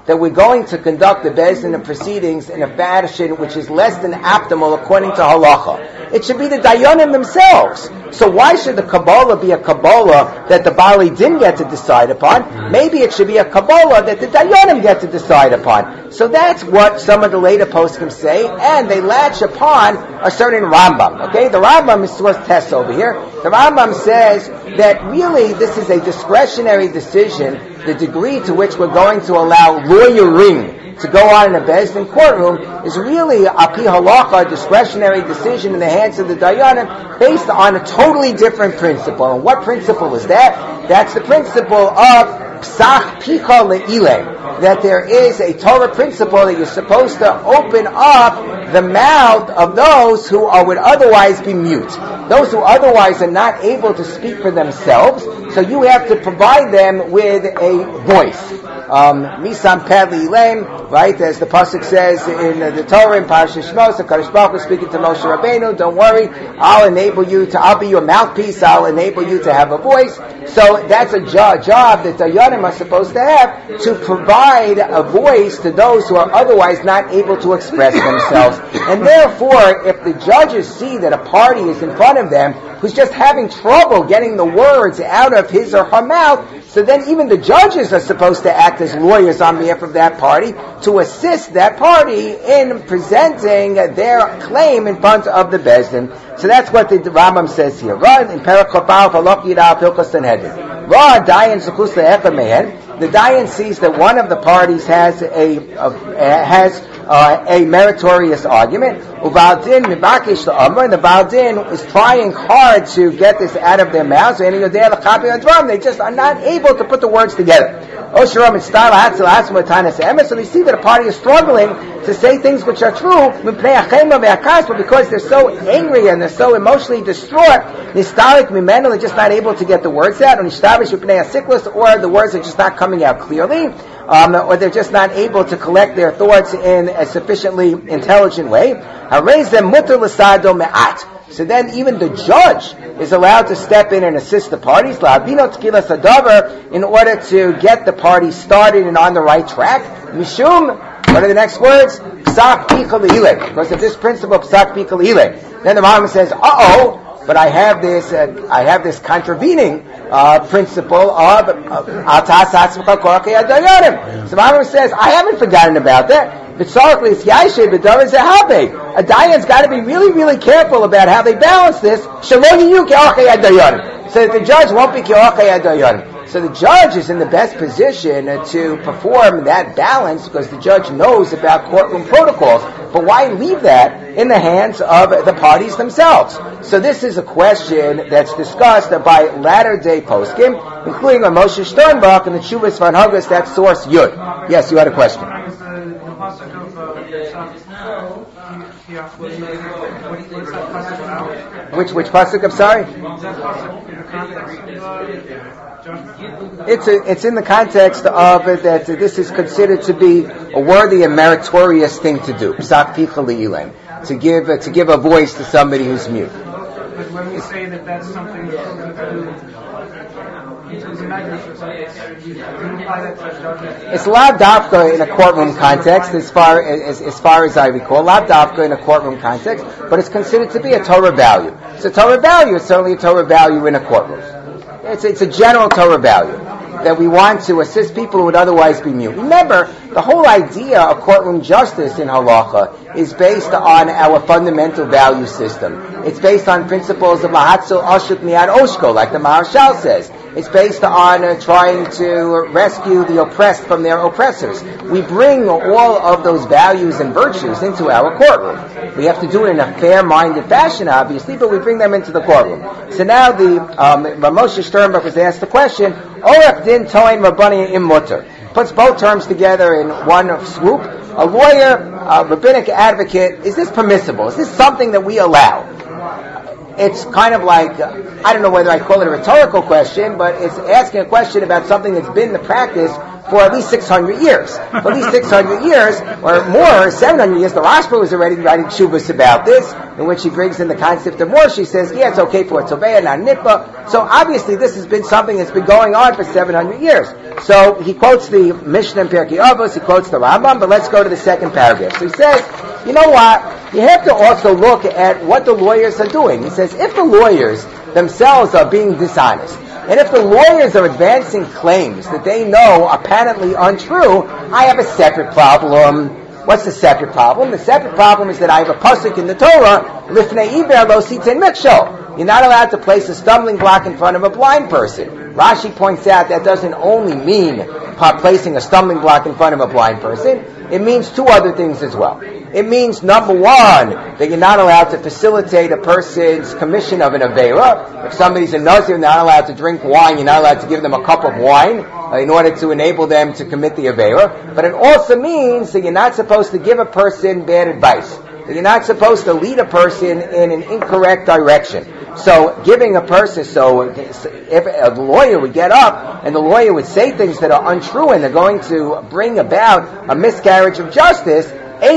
that we're going to conduct the Beis Din proceedings in a fashion which is less than optimal according to halacha. It should be the Dayanim themselves. So why should the Kabbalah be a Kabbalah that the Bali didn't get to decide upon? Maybe it should be a Kabbalah that the Dayanim get to decide upon. So that's what some of the later poskim say, and they latch upon a certain Rambam. Okay, the Rambam is source test over here. The Rambam says that really this is a discretionary decision. The degree to which we're going to allow lawyering to go on in a Beis Din courtroom is really a pi halacha, discretionary decision in the hands of the Dayanim based on a totally different principle. And what principle is that? That's the principle of psach pika le'ileh, that there is a Torah principle that you're supposed to open up the mouth of those who are, would otherwise be mute, those who otherwise are not able to speak for themselves. So you have to provide them with a voice. Um, Misam Peh Le'ilem, right, as the pasuk says in uh, the Torah in Parashat Shmos, the Kadosh Baruch Hu speaking to Moshe Rabbeinu, don't worry, I'll enable you to, I'll be your mouthpiece, I'll enable you to have a voice. So that's a jo- job that Dayanim are supposed to have, to provide a voice to those who are otherwise not able to express themselves. And therefore, if the judges see that a party is in front of them who's just having trouble getting the words out of his or her mouth, so then even the judges are supposed to act as lawyers on behalf of that party to assist that party in presenting their claim in front of the Beis Din. So that's what the Rambam says here. Ra in Parakopal Palok Yidal Pilkos Sanhedrin. Ra Dayan Zukus Le'echa Mehen. The Dayan sees that one of the parties has a, a has uh, a meritorious argument. Uvaldin Mibakish La'amr, and the Baldin is trying hard to get this out of their mouths. And they just are not able to put the words together. So they see that a party is struggling to say things which are true, but because they're so angry and they're so emotionally distraught, they're just not able to get the words out, or the words are just not coming out clearly, um, or they're just not able to collect their thoughts in a sufficiently intelligent way. So then even the judge is allowed to step in and assist the parties in order to get the party started and on the right track. Mishum, what are the next words? Psak pika le'ileh. Because of this principle, psak pika le'ileh. Then the Rambam says, uh-oh, but I have this, uh, I have this contravening uh, principle of atas atzmcha korkei hadayanim. So the Rambam says, I haven't forgotten about that. Historically, it's Yaishe B'Dar Zehabe. A Dayan's got to be really, really careful about how they balance this. So that the judge won't be Ki'orchei Hadayanim. So the judge is in the best position to perform that balance because the judge knows about courtroom protocols. But why leave that in the hands of the parties themselves? So this is a question that's discussed by latter-day poskim, including on Moshe Sternbach and the Chuvas Van Huggis, that source Yud. Yes, you had a question. Which which pasuk? I'm sorry. It's a, it's in the context of it that this is considered to be a worthy and meritorious thing to do. Psak pika le'ilem, to give to give a voice to somebody who's mute. But when we say that that's something that it's lav dafka in a courtroom context, as far as as far as I recall, lav dafka in a courtroom context, but it's considered to be a Torah value. It's a Torah value. It's certainly a Torah value in a courtroom. It's it's a general Torah value that we want to assist people who would otherwise be mute. Remember, the whole idea of courtroom justice in halacha is based on our fundamental value system. It's based on principles of Mahatzil Ashut Miyad Oshko, like the Maharshal says. It's based on uh, trying to rescue the oppressed from their oppressors. We bring all of those values and virtues into our courtroom. We have to do it in a fair-minded fashion, obviously, but we bring them into the courtroom. So now the um, Moshe Sternbach has asked the question, Orach din toin rabbani im mutter. Puts both terms together in one swoop. A lawyer, a rabbinic advocate, is this permissible? Is this something that we allow? It's kind of like, uh, I don't know whether I call it a rhetorical question, but it's asking a question about something that's been the practice for at least six hundred years. For at least six hundred years, or more, seven hundred years, the Rashba was already writing shuvas about this, in which he brings in the concept of more. She says, yeah, it's okay for a Tovea, not Nitba. So obviously this has been something that's been going on for seven hundred years. So he quotes the Mishnah in Pirkei Avos, he quotes the Rambam, but let's go to the second paragraph. So he says, you know what? You have to also look at what the lawyers are doing. He says, if the lawyers themselves are being dishonest, and if the lawyers are advancing claims that they know are patently untrue, I have a separate problem. What's the separate problem? The separate problem is that I have a pasuk in the Torah, Lifnei Iber lo sitin mikshol. You're not allowed to place a stumbling block in front of a blind person. Rashi points out that doesn't only mean placing a stumbling block in front of a blind person. It means two other things as well. It means, number one, that you're not allowed to facilitate a person's commission of an Aveira. If somebody's a Nazir, you're not allowed to drink wine, you're not allowed to give them a cup of wine uh, in order to enable them to commit the Aveira. But it also means that you're not supposed to give a person bad advice. That you're not supposed to lead a person in an incorrect direction. So giving a person, so if a lawyer would get up and the lawyer would say things that are untrue and they're going to bring about a miscarriage of justice, that's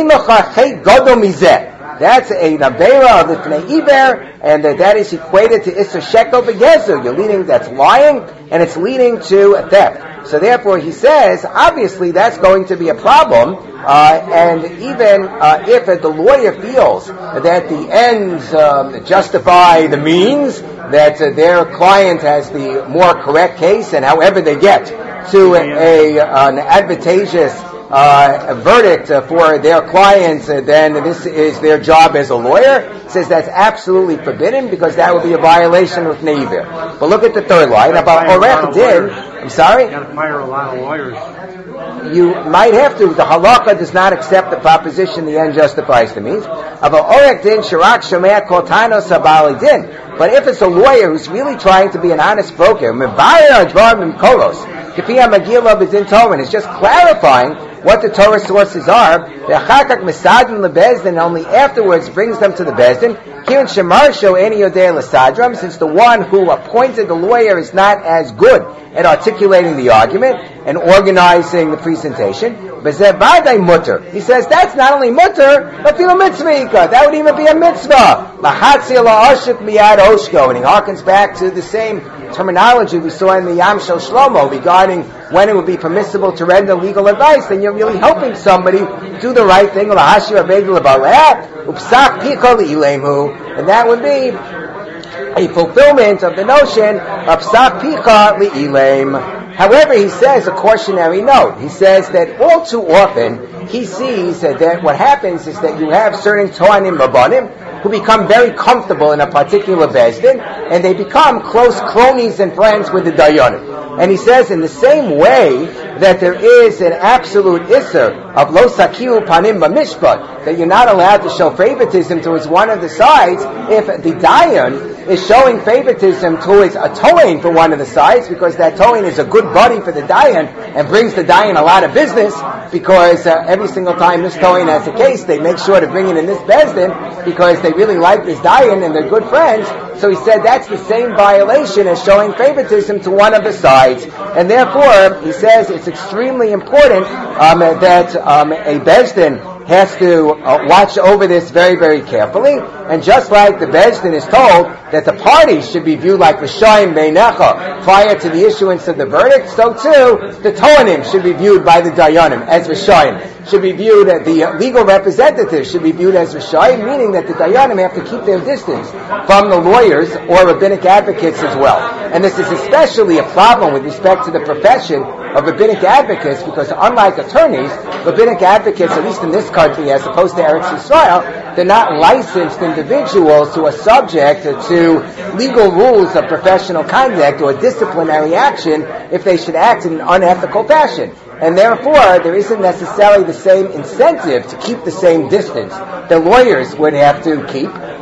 a Nabeira of the Pnei Iber, and that, that is equated to Isser Shekel Begezer. You're leading, that's lying, and it's leading to a theft. So therefore he says, obviously that's going to be a problem, uh, and even uh, if uh, the lawyer feels that the ends um, justify the means, that uh, their client has the more correct case, and however they get to a, a an advantageous Uh, a verdict uh, for their clients, uh, then this is their job as a lawyer. It says that's absolutely forbidden because that would be a violation with Neivir. But look at the third line about Orech Din. I'm sorry? You got to fire a lot of lawyers. You might have to. The halakha does not accept the proposition the end justifies the means. About Orech Din, Shirak Shomea Kotano Sabali Din. But if it's a lawyer who's really trying to be an honest broker, Mivaya Advar Mimkolos, Kipia Magila B'Din Torah, is just clarifying what the Torah sources are, and only afterwards brings them to the Bezdin. Since the one who appointed the lawyer is not as good at articulating the argument and organizing the presentation, he says that's not only mutter, but filo mitzvah. That would even be a mitzvah. And he harkens back to the same terminology we saw in the Yam Shel Shlomo regarding when it would be permissible to render legal advice. Then you're really helping somebody do the right thing. And that would be a fulfillment of the notion of psak picha li'ileim. However, he says a cautionary note. He says that all too often he sees that what happens is that you have certain Toanim Rabbanim who become very comfortable in a particular Bezdin, and they become close cronies and friends with the Dayanim. And he says in the same way that there is an absolute Isser of Lo Sakiu Panim B'Mishpat, that you're not allowed to show favoritism towards one of the sides, if the Dayan is showing favoritism towards a Toin for one of the sides, because that Toin is a good buddy for the Dayan and brings the Dayan a lot of business, because uh, every single time this Toin has a case, they make sure to bring it in this Bezdin, because they really like this Dayan and they're good friends. So he said that's the same violation as showing favoritism to one of the sides. And therefore, he says it's extremely important um, that um, a Bezdin has to uh, watch over this very, very carefully. And just like the Bezdin is told that the parties should be viewed like Rishayim Beinecha prior to the issuance of the verdict, so too the Toanim should be viewed by the Dayanim as Rishayim. Should be viewed, uh, the uh, legal representatives should be viewed as Rishayim, meaning that the Dayanim have to keep their distance from the lawyers or rabbinic advocates as well. And this is especially a problem with respect to the profession of rabbinic advocates, because unlike attorneys, rabbinic advocates, at least in this country as opposed to Eretz Yisrael, they're not licensed individuals who are subject to legal rules of professional conduct or disciplinary action if they should act in an unethical fashion. And therefore, there isn't necessarily the same incentive to keep the same distance that lawyers would have to keep.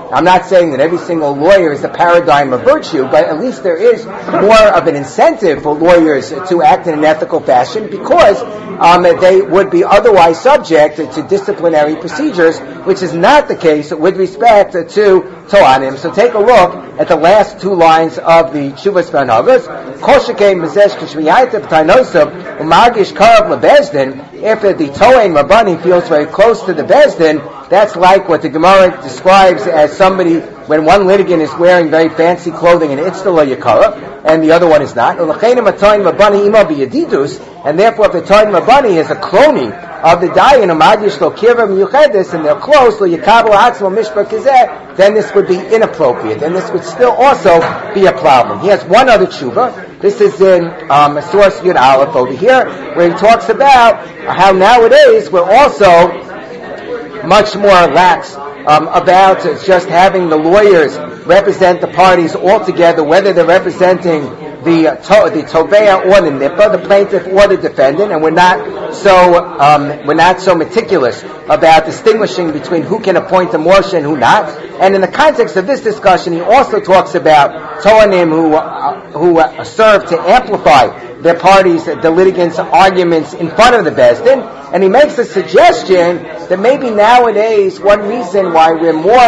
I'm not saying that every single lawyer is a paradigm of virtue, but at least there is more of an incentive for lawyers to act in an ethical fashion because um, they would be otherwise subject to disciplinary procedures, which is not the case with respect to Toanim. So take a look at the last two lines of the Tshuvas V'Hanhagas. Kol shekei mezesh k'shmiyayta b'tainosov u'margish karav lebezdin. If the Toain Rabbani feels very close to the Bezdin, that's like what the Gemara describes as somebody, when one litigant is wearing very fancy clothing and it's the lo yakara, and the other one is not. And therefore, if the Toain Rabbani is a crony of the Dayan, and they're close, then this would be inappropriate, and this would still also be a problem. He has one other tshuva. This is in um, source Yud Aleph over here, where he talks about how nowadays we're also much more lax um, about just having the lawyers represent the parties all together, whether they're representing the uh, to, the Tovea or the Nippa, the plaintiff or the defendant, and we're not so um, we're not so meticulous about distinguishing between who can appoint a morsha and who not. And in the context of this discussion, he also talks about Toanim who uh, who uh, serve to amplify their parties, the litigants' arguments in front of the Bezdin, and he makes a suggestion that maybe nowadays one reason why we're more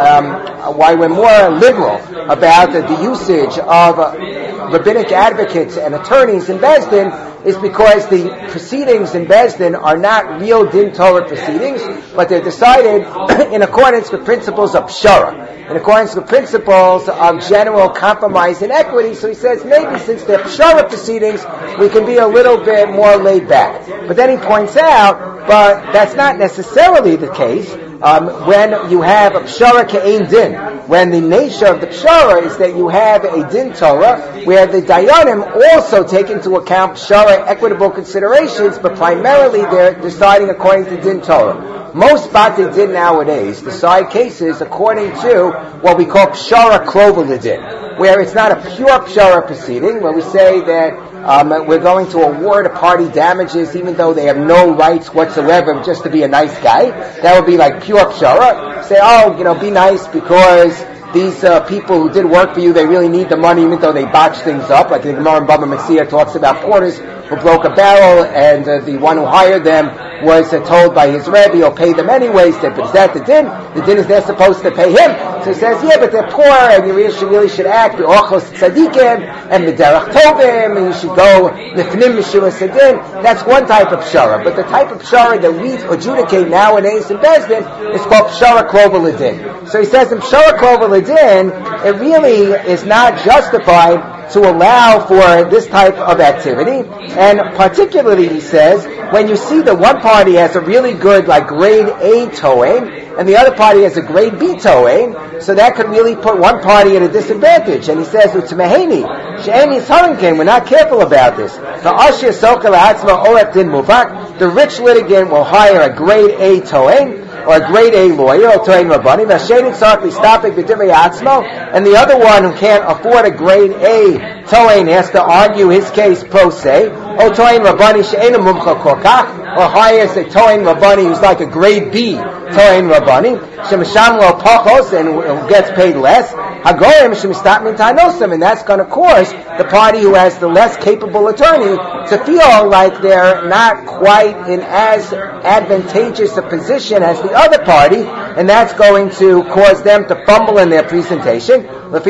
um, why we're more liberal about the, the usage of uh, rabbinic advocates and attorneys in Bezdin is because the proceedings in Bezdin are not real Din Torah proceedings, but they're decided in accordance with principles of Pshara, in accordance with principles of general compromise and equity. So he says maybe since they're Pshara proceedings, we can be a little bit more laid back. But then he points out, but that's not necessarily the case um, when you have a Pshara Ke'ein Din, when the nature of the Pshara is that you have a Din Torah, where the Dayanim also take into account Pshara equitable considerations, but primarily they're deciding according to Din Torah. Most Batei Din nowadays decide cases according to what we call Pshara Klova L'Din, where it's not a pure Pshara proceeding, where we say that um, we're going to award a party damages even though they have no rights whatsoever just to be a nice guy. That would be like pure Pshara. Say, oh, you know, be nice because these uh, people who did work for you, they really need the money even though they botched things up. Like the Gemara in Baba Metzia talks about porters who broke a barrel, and uh, the one who hired them was uh, told by his Rebbe, he'll pay them anyways. But is that the din? The din is they're supposed to pay him. So he says, yeah, but they're poor, and you really should, really should act the ochos tzadikim and the derech tovim, and you should go nifnim mishua sedin. That's one type of pshara. But the type of pshara that we adjudicate nowadays in Bezdin is called pshara klova l'din. So he says in pshara klova l'din, it really is not justified to allow for this type of activity, and particularly, he says, when you see that one party has a really good, like grade A toein, and the other party has a grade B toein, so that could really put one party at a disadvantage. And he says, "Utzmeheni, she'eni tzarnkein." We're not careful about this. The ashir sokel ha'atzma oret din muvak. The rich litigant will hire a grade A toein, or a grade A lawyer, or toein rabbani, v'asheni tzark l'stapik b'divrei atzmo, and the other one who can't afford a grade A toein has to argue his case pro se, or toein rabbani she'ena mumcha kokach, or hires a toein rabbani who's like a grade B toein rabbani, shemasham lo pachos, and who gets paid less, hagoyim shemistap min ta'anosim, and that's going to cause the party who has the less capable attorney to feel like they're not quite in as advantageous a position as the other party, and that's going to cause them to fumble in their presentation. And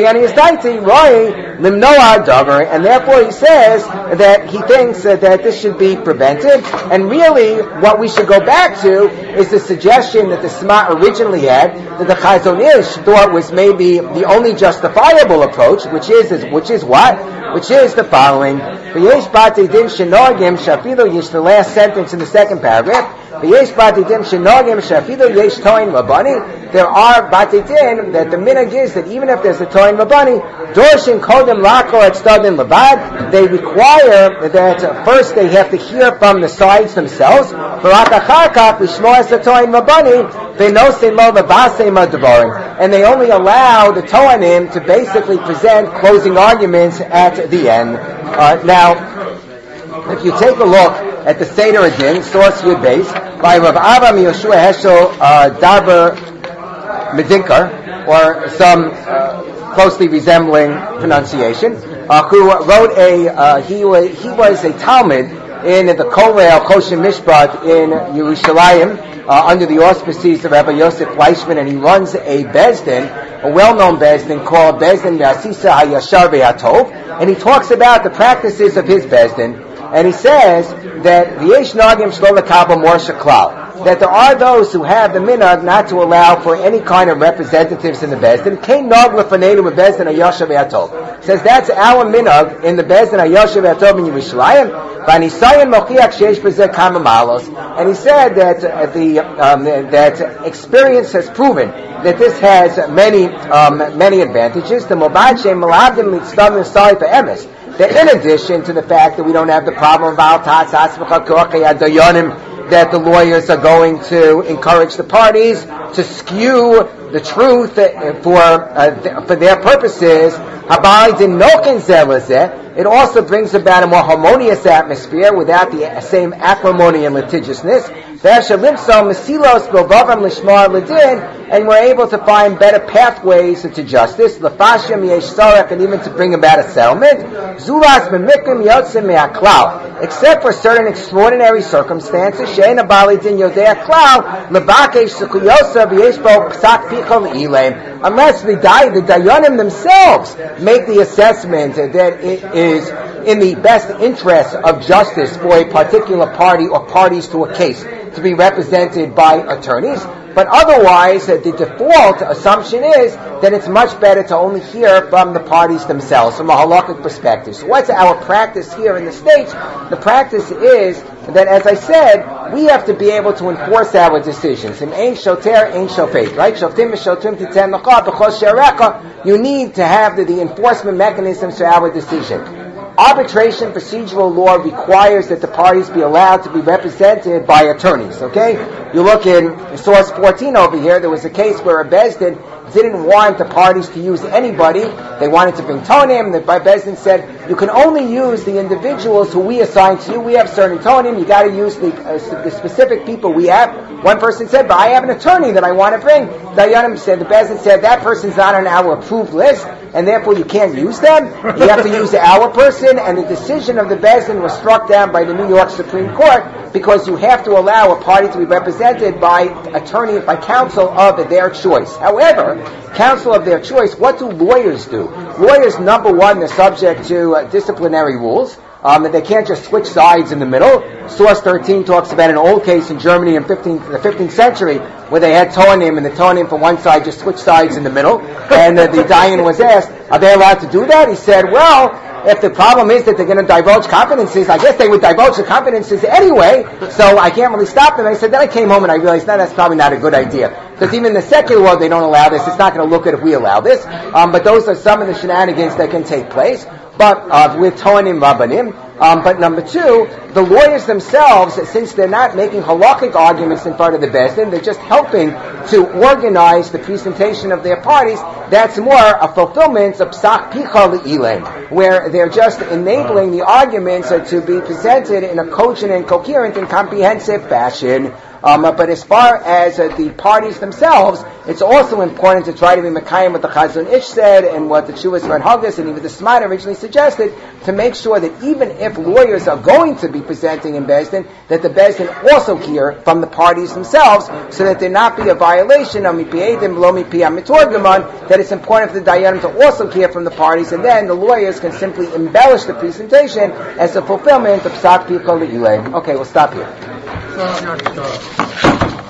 therefore he says that he thinks uh, that this should be prevented, and really what we should go back to is the suggestion that the Sma originally had, that the Chazon Ish thought was maybe the only justifiable approach, which is, is which is what? Which is the following. The last sentence in the second paragraph. There are batei din that the minhag is that even if there's a toin rabani, dorshin kodem lako et stadin labad, they require that uh, first they have to hear from the sides themselves. And they only allow the toanim to basically present closing arguments at the end. Uh, now, if you take a look at the Seder Adin, source Yud Beis, by Rav Abba Yoshua Heschel uh, Darber Medinkar, or some uh, closely resembling pronunciation, uh, who wrote a, uh, he, was, he was a Talmud in the Kolel Kosher Mishpat in Yerushalayim, uh, under the auspices of Rabbi Yosef Fleischman, and he runs a Bezdin, a well-known Bezdin called Bezdin V'Asisa HaYashar V'Hatov, and he talks about the practices of his Bezdin, and he says that V'yesh Nagim Shlo L'Kabel Morsha Klal, that there are those who have the minhag not to allow for any kind of representatives in the Bezdin. Kein nog lefanenu bebezdin hayashav v'hatov. Says that's our minhag in the Bezdin hayashav v'hatov in Yerushalayim. V'anisayin mochiach sheish b'zeh kama malos. And he said that uh, the um, that experience has proven that this has many um, many advantages. The mobad shem malabdim litztam nisai be'emes. That in addition to the fact that we don't have the problem of al tats asmcha kochei adayonim, that the lawyers are going to encourage the parties to skew the truth for uh, for their purposes. It also brings about a more harmonious atmosphere without the same acrimony and litigiousness. And we're able to find better pathways to justice, and even to bring about a settlement. Except for certain extraordinary circumstances, unless the the Dayanim themselves make the assessment that it is in the best interest of justice for a particular party or parties to a case to be represented by attorneys. But otherwise, uh, the default assumption is that it's much better to only hear from the parties themselves, from a halakhic perspective. So what's our practice here in the States? The practice is that, as I said, we have to be able to enforce our decisions. In ein shoter, ein shofet, right? Shoftim v'shotrim titen l'cha b'chos she'arecha. You need to have the, the enforcement mechanisms for our decision. Arbitration procedural law requires that the parties be allowed to be represented by attorneys, okay? You look in source fourteen over here, there was a case where a Bezdin didn't want the parties to use anybody. They wanted to bring tonim. The Bezdin said, you can only use the individuals who we assign to you. We have certain tonim. You got to use the, uh, the specific people we have. One person said, but I have an attorney that I want to bring. Dayanim said, the Bezdin said, that person's not on our approved list, and therefore you can't use them. You have to use our person, and the decision of the Bezdin was struck down by the New York Supreme Court because you have to allow a party to be represented by attorney, by counsel of their choice. However, counsel of their choice, what do lawyers do? Lawyers, number one, they're subject to uh, disciplinary rules. Um, they can't just switch sides in the middle. Source thirteen talks about an old case in Germany in fifteenth, the fifteenth century where they had Toanim, and the Toanim from one side just switched sides in the middle. And uh, the Dayan was asked, are they allowed to do that? He said, well, if the problem is that they're going to divulge confidences, I guess they would divulge the confidences anyway, so I can't really stop them. I said, then I came home and I realized, no, that's probably not a good idea. Because even in the secular world, they don't allow this. It's not going to look good if we allow this. Um, but those are some of the shenanigans that can take place. But uh, with Toanim Rabbanim. Um, but number two, the lawyers themselves, since they're not making halakhic arguments in front of the Bezdin, they're just helping to organize the presentation of their parties. That's more a fulfillment of psak picha le'ilem, where they're just enabling the arguments uh, to be presented in a cogent and coherent and comprehensive fashion. Um, but as far as uh, the parties themselves, it's also important to try to be mekayim what the Chazon Ish said and what the Chuvas Ran Haggis and even the Smad originally suggested, to make sure that even if lawyers are going to be presenting in Bezdin, that the Bezdin also hear from the parties themselves, so that there not be a violation of mipi edim lo mipi hamitorgaman, that it's important for the Dayanim to also hear from the parties, and then the lawyers can simply embellish the presentation as a fulfillment of psak picha le'ilem. Okay, we'll stop here.